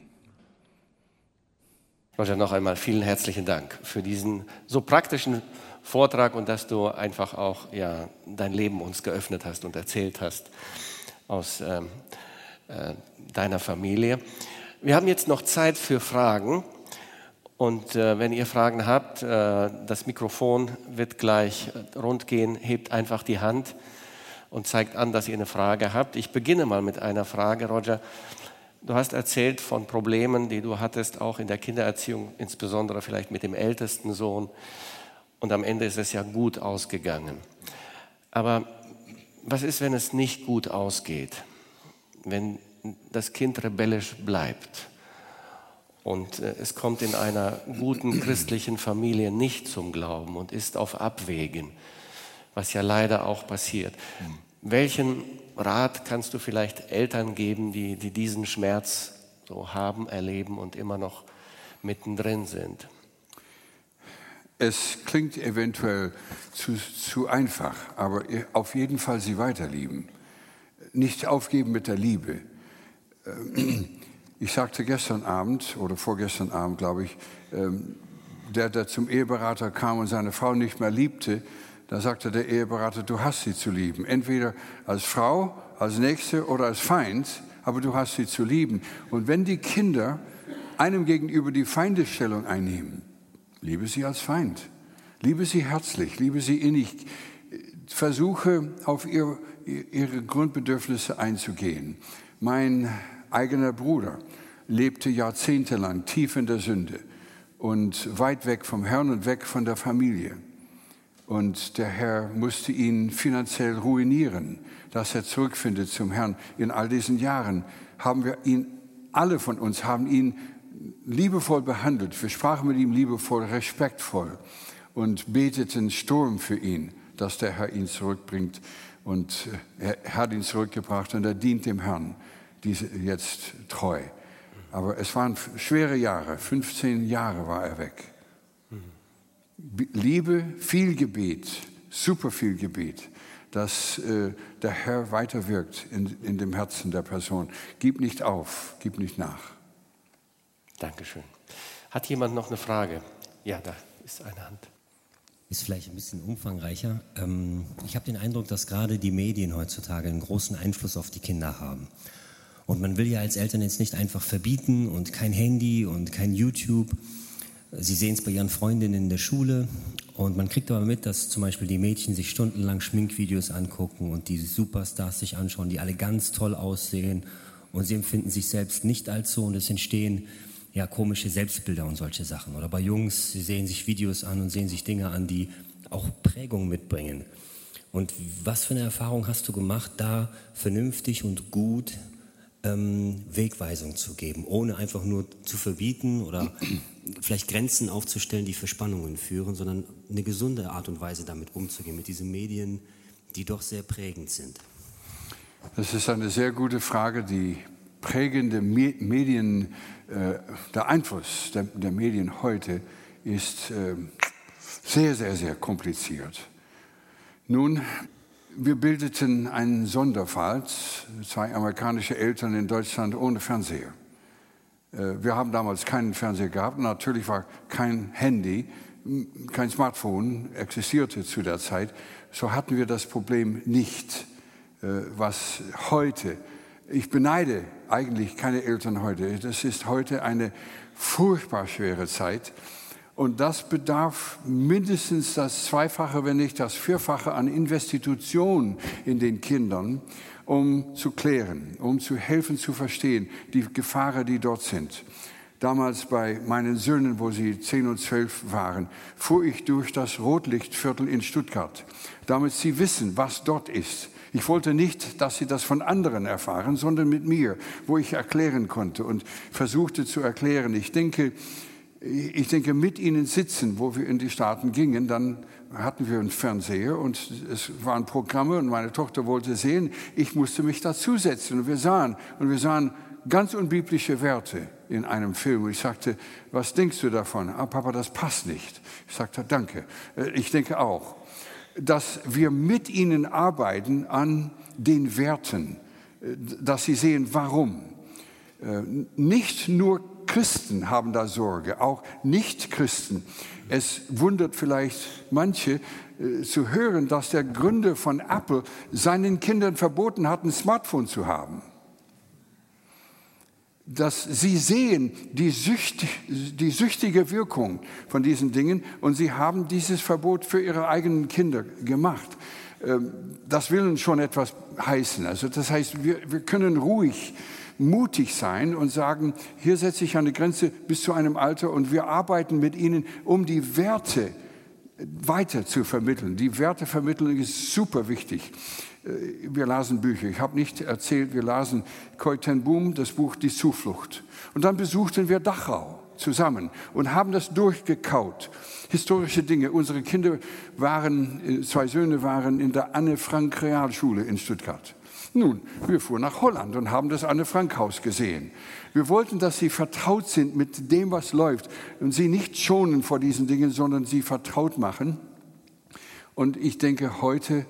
B: Roger, noch einmal vielen herzlichen Dank für diesen so praktischen Vortrag und dass du einfach auch dein Leben uns geöffnet hast und erzählt hast aus deiner Familie. Wir haben jetzt noch Zeit für Fragen und wenn ihr Fragen habt, das Mikrofon wird gleich rund gehen, hebt einfach die Hand und zeigt an, dass ihr eine Frage habt. Ich beginne mal mit einer Frage, Roger. Du hast erzählt von Problemen, die du hattest, auch in der Kindererziehung, insbesondere vielleicht mit dem ältesten Sohn. Und am Ende ist es ja gut ausgegangen. Aber was ist, wenn es nicht gut ausgeht? Wenn das Kind rebellisch bleibt und es kommt in einer guten christlichen Familie nicht zum Glauben und ist auf Abwägen, was ja leider auch passiert. Welchen Rat kannst du vielleicht Eltern geben, die diesen Schmerz so haben, erleben und immer noch mittendrin sind?
A: Es klingt eventuell zu einfach, aber auf jeden Fall sie weiterlieben. Nicht aufgeben mit der Liebe. Ich sagte gestern Abend oder vorgestern Abend, glaube ich, der zum Eheberater kam und seine Frau nicht mehr liebte, da sagte der Eheberater, du hast sie zu lieben. Entweder als Frau, als Nächste oder als Feind, aber du hast sie zu lieben. Und wenn die Kinder einem gegenüber die Feindesstellung einnehmen, liebe sie als Feind. Liebe sie herzlich, liebe sie innig. Versuche, auf ihre Grundbedürfnisse einzugehen. Mein eigener Bruder lebte jahrzehntelang tief in der Sünde und weit weg vom Herrn und weg von der Familie. Und der Herr musste ihn finanziell ruinieren, dass er zurückfindet zum Herrn. In all diesen Jahren haben wir ihn, alle von uns haben ihn liebevoll behandelt. Wir sprachen mit ihm liebevoll, respektvoll und beteten Sturm für ihn, dass der Herr ihn zurückbringt. Und er hat ihn zurückgebracht und er dient dem Herrn jetzt treu. Aber es waren schwere Jahre, 15 Jahre war er weg. Liebe, viel Gebet, super viel Gebet, dass der Herr weiterwirkt in dem Herzen der Person. Gib nicht auf, gib nicht nach.
B: Dankeschön. Hat jemand noch eine Frage? Ja, da ist eine Hand.
C: Ist vielleicht ein bisschen umfangreicher. Ich habe den Eindruck, dass gerade die Medien heutzutage einen großen Einfluss auf die Kinder haben. Und man will ja als Eltern jetzt nicht einfach verbieten und kein Handy und kein YouTube. Sie sehen es bei ihren Freundinnen in der Schule und man kriegt aber mit, dass zum Beispiel die Mädchen sich stundenlang Schminkvideos angucken und die Superstars sich anschauen, die alle ganz toll aussehen und sie empfinden sich selbst nicht als so und es entstehen ja komische Selbstbilder und solche Sachen. Oder bei Jungs, sie sehen sich Videos an und sehen sich Dinge an, die auch Prägung mitbringen. Und was für eine Erfahrung hast du gemacht, da vernünftig und gut Wegweisung zu geben, ohne einfach nur zu verbieten oder vielleicht Grenzen aufzustellen, die für Spannungen führen, sondern eine gesunde Art und Weise damit umzugehen, mit diesen Medien, die doch sehr prägend sind?
A: Das ist eine sehr gute Frage. Die prägende Medien, der Einfluss der Medien heute ist sehr, sehr, sehr kompliziert. Nun, wir bildeten einen Sonderfall, 2 amerikanische Eltern in Deutschland ohne Fernseher. Wir haben damals keinen Fernseher gehabt, natürlich war kein Handy, kein Smartphone existierte zu der Zeit. So hatten wir das Problem nicht, was heute, ich beneide eigentlich keine Eltern heute, das ist heute eine furchtbar schwere Zeit. Und das bedarf mindestens das Zweifache, wenn nicht das Vierfache an Investition in den Kindern, um zu klären, um zu helfen, zu verstehen, die Gefahren, die dort sind. Damals bei meinen Söhnen, wo sie 10 und 12 waren, fuhr ich durch das Rotlichtviertel in Stuttgart, damit sie wissen, was dort ist. Ich wollte nicht, dass sie das von anderen erfahren, sondern mit mir, wo ich erklären konnte und versuchte zu erklären. Ich denke, mit ihnen sitzen, wo wir in die Staaten gingen, dann hatten wir einen Fernseher und es waren Programme und meine Tochter wollte sehen, ich musste mich dazusetzen und wir sahen ganz unbiblische Werte in einem Film. Und ich sagte, was denkst du davon? Ah, Papa, das passt nicht. Ich sagte, danke. Ich denke auch, dass wir mit ihnen arbeiten an den Werten, dass sie sehen, warum. Nicht nur Christen haben da Sorge, auch Nicht-Christen. Es wundert vielleicht manche zu hören, dass der Gründer von Apple seinen Kindern verboten hat, ein Smartphone zu haben. Dass sie sehen die süchtige Wirkung von diesen Dingen und sie haben dieses Verbot für ihre eigenen Kinder gemacht. Das will schon etwas heißen. Also das heißt, wir können ruhig mutig sein und sagen, hier setze ich eine Grenze bis zu einem Alter und wir arbeiten mit ihnen, um die Werte weiter zu vermitteln. Die Wertevermittlung ist super wichtig. Wir lasen Bücher. Ich habe nicht erzählt, wir lasen Corrie ten Boom, das Buch Die Zuflucht. Und dann besuchten wir Dachau zusammen und haben das durchgekaut. Historische Dinge. Unsere Kinder 2 Söhne waren in der Anne-Frank-Realschule in Stuttgart. Nun, wir fuhren nach Holland und haben das Anne-Frank-Haus gesehen. Wir wollten, dass sie vertraut sind mit dem, was läuft und sie nicht schonen vor diesen Dingen, sondern sie vertraut machen. Und ich denke, heute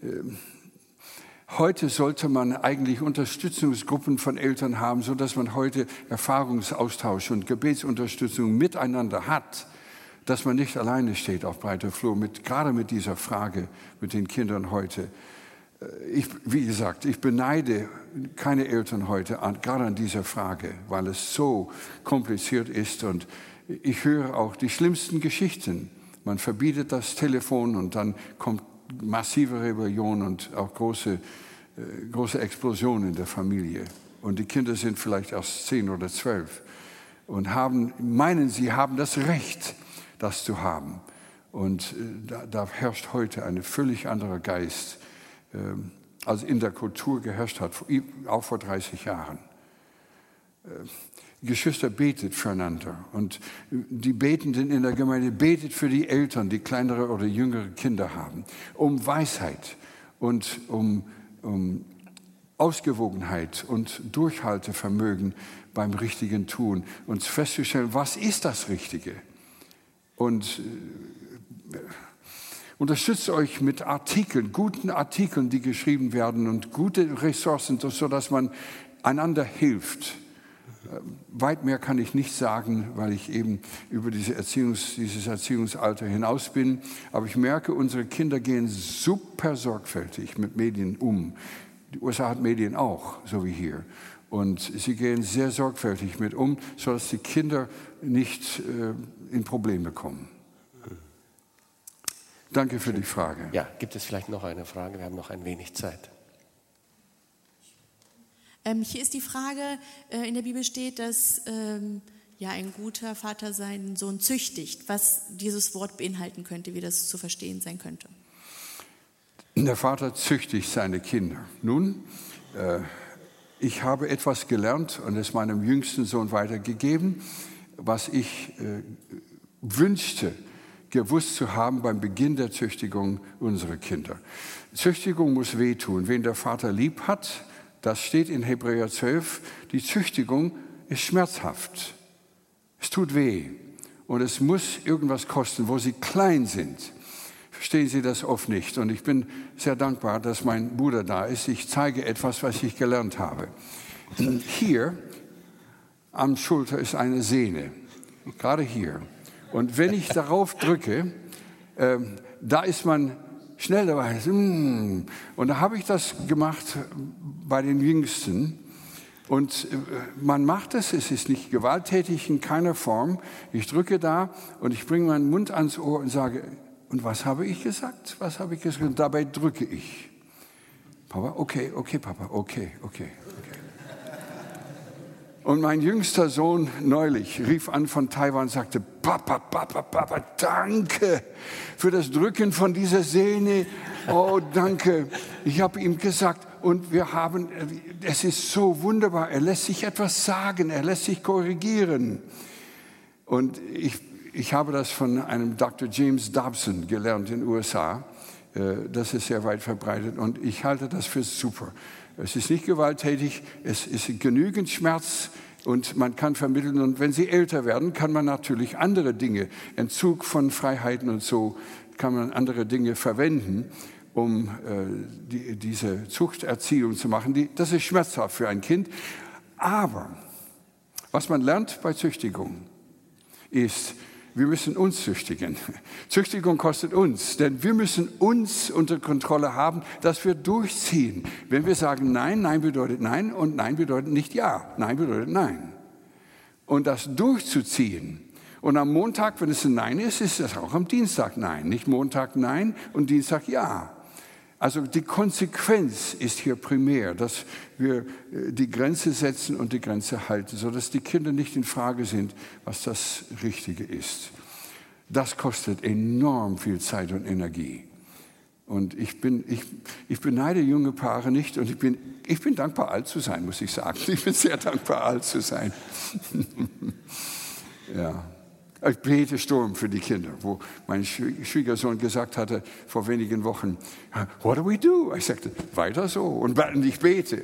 A: sollte man eigentlich Unterstützungsgruppen von Eltern haben, sodass man heute Erfahrungsaustausch und Gebetsunterstützung miteinander hat, dass man nicht alleine steht auf breiter Flur, gerade mit dieser Frage mit den Kindern heute. Wie gesagt, ich beneide keine Eltern heute gerade an dieser Frage, weil es so kompliziert ist und ich höre auch die schlimmsten Geschichten. Man verbietet das Telefon und dann kommt massive Rebellion und auch große Explosionen in der Familie. Und die Kinder sind vielleicht erst 10 oder 12 und meinen, sie haben das Recht, das zu haben. Und da herrscht heute ein völlig anderer Geist, als in der Kultur geherrscht hat, auch vor 30 Jahren. Geschwister, betet füreinander. Und die Betenden in der Gemeinde betet für die Eltern, die kleinere oder jüngere Kinder haben, um Weisheit und um Ausgewogenheit und Durchhaltevermögen beim richtigen Tun und festzustellen, was ist das Richtige? Und unterstützt euch mit Artikeln, guten Artikeln, die geschrieben werden und gute Ressourcen, sodass man einander hilft. Weit mehr kann ich nicht sagen, weil ich eben über dieses Erziehungsalter hinaus bin. Aber ich merke, unsere Kinder gehen super sorgfältig mit Medien um. Die USA hat Medien auch, so wie hier. Und sie gehen sehr sorgfältig mit um, sodass die Kinder nicht in Probleme kommen. Danke für die Frage.
B: Ja, gibt es vielleicht noch eine Frage? Wir haben noch ein wenig Zeit.
D: Hier ist die Frage, in der Bibel steht, dass ein guter Vater seinen Sohn züchtigt, was dieses Wort beinhalten könnte, wie das zu verstehen sein könnte.
A: Der Vater züchtigt seine Kinder. Nun, ich habe etwas gelernt und es meinem jüngsten Sohn weitergegeben, was ich wünschte, gewusst zu haben beim Beginn der Züchtigung unserer Kinder. Züchtigung muss wehtun. Wen der Vater lieb hat, das steht in Hebräer 12, die Züchtigung ist schmerzhaft. Es tut weh und es muss irgendwas kosten, wo sie klein sind. Verstehen Sie das oft nicht. Und ich bin sehr dankbar, dass mein Bruder da ist. Ich zeige etwas, was ich gelernt habe. Hier am Schulter ist eine Sehne, gerade hier. Und wenn ich darauf drücke, da ist man schnell dabei. Und da habe ich das gemacht bei den Jüngsten. Und man macht es ist nicht gewalttätig in keiner Form. Ich drücke da und ich bringe meinen Mund ans Ohr und sage, und was habe ich gesagt? Was habe ich gesagt? Und dabei drücke ich. Papa, okay, Papa, okay. Und mein jüngster Sohn neulich rief an von Taiwan und sagte, Papa, danke für das Drücken von dieser Sehne. Oh, danke. Ich habe ihm gesagt, und es ist so wunderbar, er lässt sich etwas sagen, er lässt sich korrigieren. Und ich habe das von einem Dr. James Dobson gelernt in den USA. Das ist sehr weit verbreitet und ich halte das für super. Es ist nicht gewalttätig, es ist genügend Schmerz und man kann vermitteln. Und wenn sie älter werden, kann man natürlich andere Dinge, Entzug von Freiheiten und so, kann man andere Dinge verwenden, um diese Zuchterziehung zu machen. Das ist schmerzhaft für ein Kind. Aber was man lernt bei Züchtigung ist, wir müssen uns züchtigen. Züchtigung kostet uns, denn wir müssen uns unter Kontrolle haben, dass wir durchziehen. Wenn wir sagen Nein, Nein bedeutet Nein und Nein bedeutet nicht Ja. Nein bedeutet Nein. Und das durchzuziehen. Und am Montag, wenn es ein Nein ist, ist es auch am Dienstag Nein. Nicht Montag Nein und Dienstag Ja. Also die Konsequenz ist hier primär, dass wir die Grenze setzen und die Grenze halten, sodass die Kinder nicht in Frage sind, was das Richtige ist. Das kostet enorm viel Zeit und Energie. Und ich beneide junge Paare nicht und ich bin dankbar, alt zu sein, muss ich sagen. Ich bin sehr dankbar, alt zu sein. Ja. Ich bete Sturm für die Kinder, wo mein Schwiegersohn gesagt hatte vor wenigen Wochen, what do we do? Ich sagte, weiter so. Und ich bete.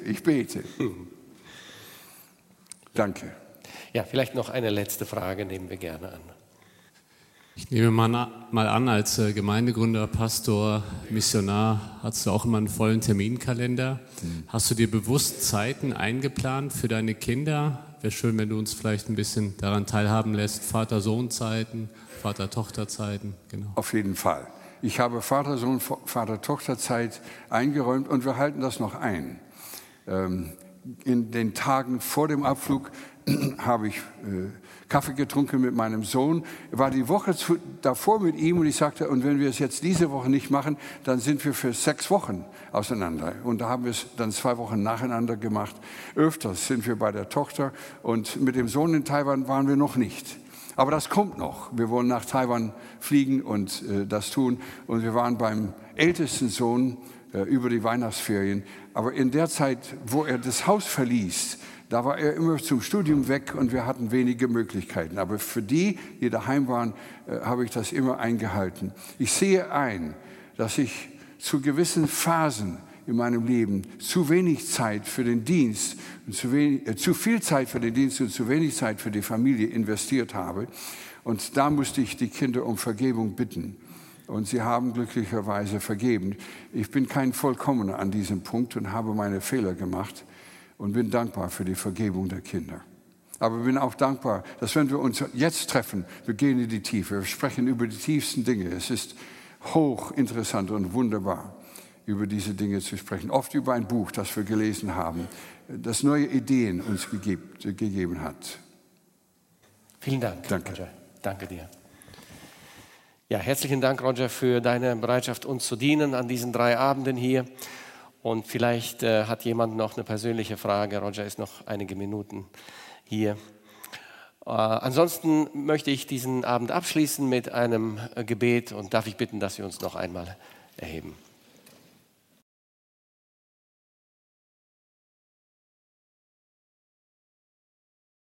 A: Danke.
B: Ja, vielleicht noch eine letzte Frage nehmen wir gerne an.
E: Ich nehme mal an, als Gemeindegründer, Pastor, Missionar, hast du auch immer einen vollen Terminkalender. Hast du dir bewusst Zeiten eingeplant für deine Kinder? Wäre schön, wenn du uns vielleicht ein bisschen daran teilhaben lässt. Vater-Sohn-Zeiten, Vater-Tochter-Zeiten. Genau.
A: Auf jeden Fall. Ich habe Vater-Sohn, Vater-Tochter-Zeit eingeräumt und wir halten das noch ein. In den Tagen vor dem Abflug habe ich Kaffee getrunken mit meinem Sohn. Ich war die Woche davor mit ihm und ich sagte, und wenn wir es jetzt diese Woche nicht machen, dann sind wir für 6 Wochen auseinander. Und da haben wir es dann 2 Wochen nacheinander gemacht. Öfters sind wir bei der Tochter und mit dem Sohn in Taiwan waren wir noch nicht. Aber das kommt noch. Wir wollen nach Taiwan fliegen und das tun. Und wir waren beim ältesten Sohn über die Weihnachtsferien. Aber in der Zeit, wo er das Haus verließ, da war er immer zum Studium weg und wir hatten wenige Möglichkeiten. Aber für die daheim waren, habe ich das immer eingehalten. Ich sehe ein, dass ich zu gewissen Phasen in meinem Leben zu wenig Zeit für den Dienst, zu viel Zeit für den Dienst und zu wenig Zeit für die Familie investiert habe. Und da musste ich die Kinder um Vergebung bitten. Und sie haben glücklicherweise vergeben. Ich bin kein Vollkommener an diesem Punkt und habe meine Fehler gemacht. Und bin dankbar für die Vergebung der Kinder. Aber bin auch dankbar, dass wenn wir uns jetzt treffen, wir gehen in die Tiefe, wir sprechen über die tiefsten Dinge. Es ist hochinteressant und wunderbar. über diese Dinge zu sprechen. Oft über ein Buch, das wir gelesen haben, das neue Ideen uns gegeben hat.
B: Vielen Dank,
A: Danke.
B: Roger. Danke dir. Ja, herzlichen Dank, Roger, für deine Bereitschaft, uns zu dienen an diesen 3 Abenden hier. Und vielleicht hat jemand noch eine persönliche Frage. Roger ist noch einige Minuten hier. Ansonsten möchte ich diesen Abend abschließen mit einem Gebet und darf ich bitten, dass wir uns noch einmal erheben.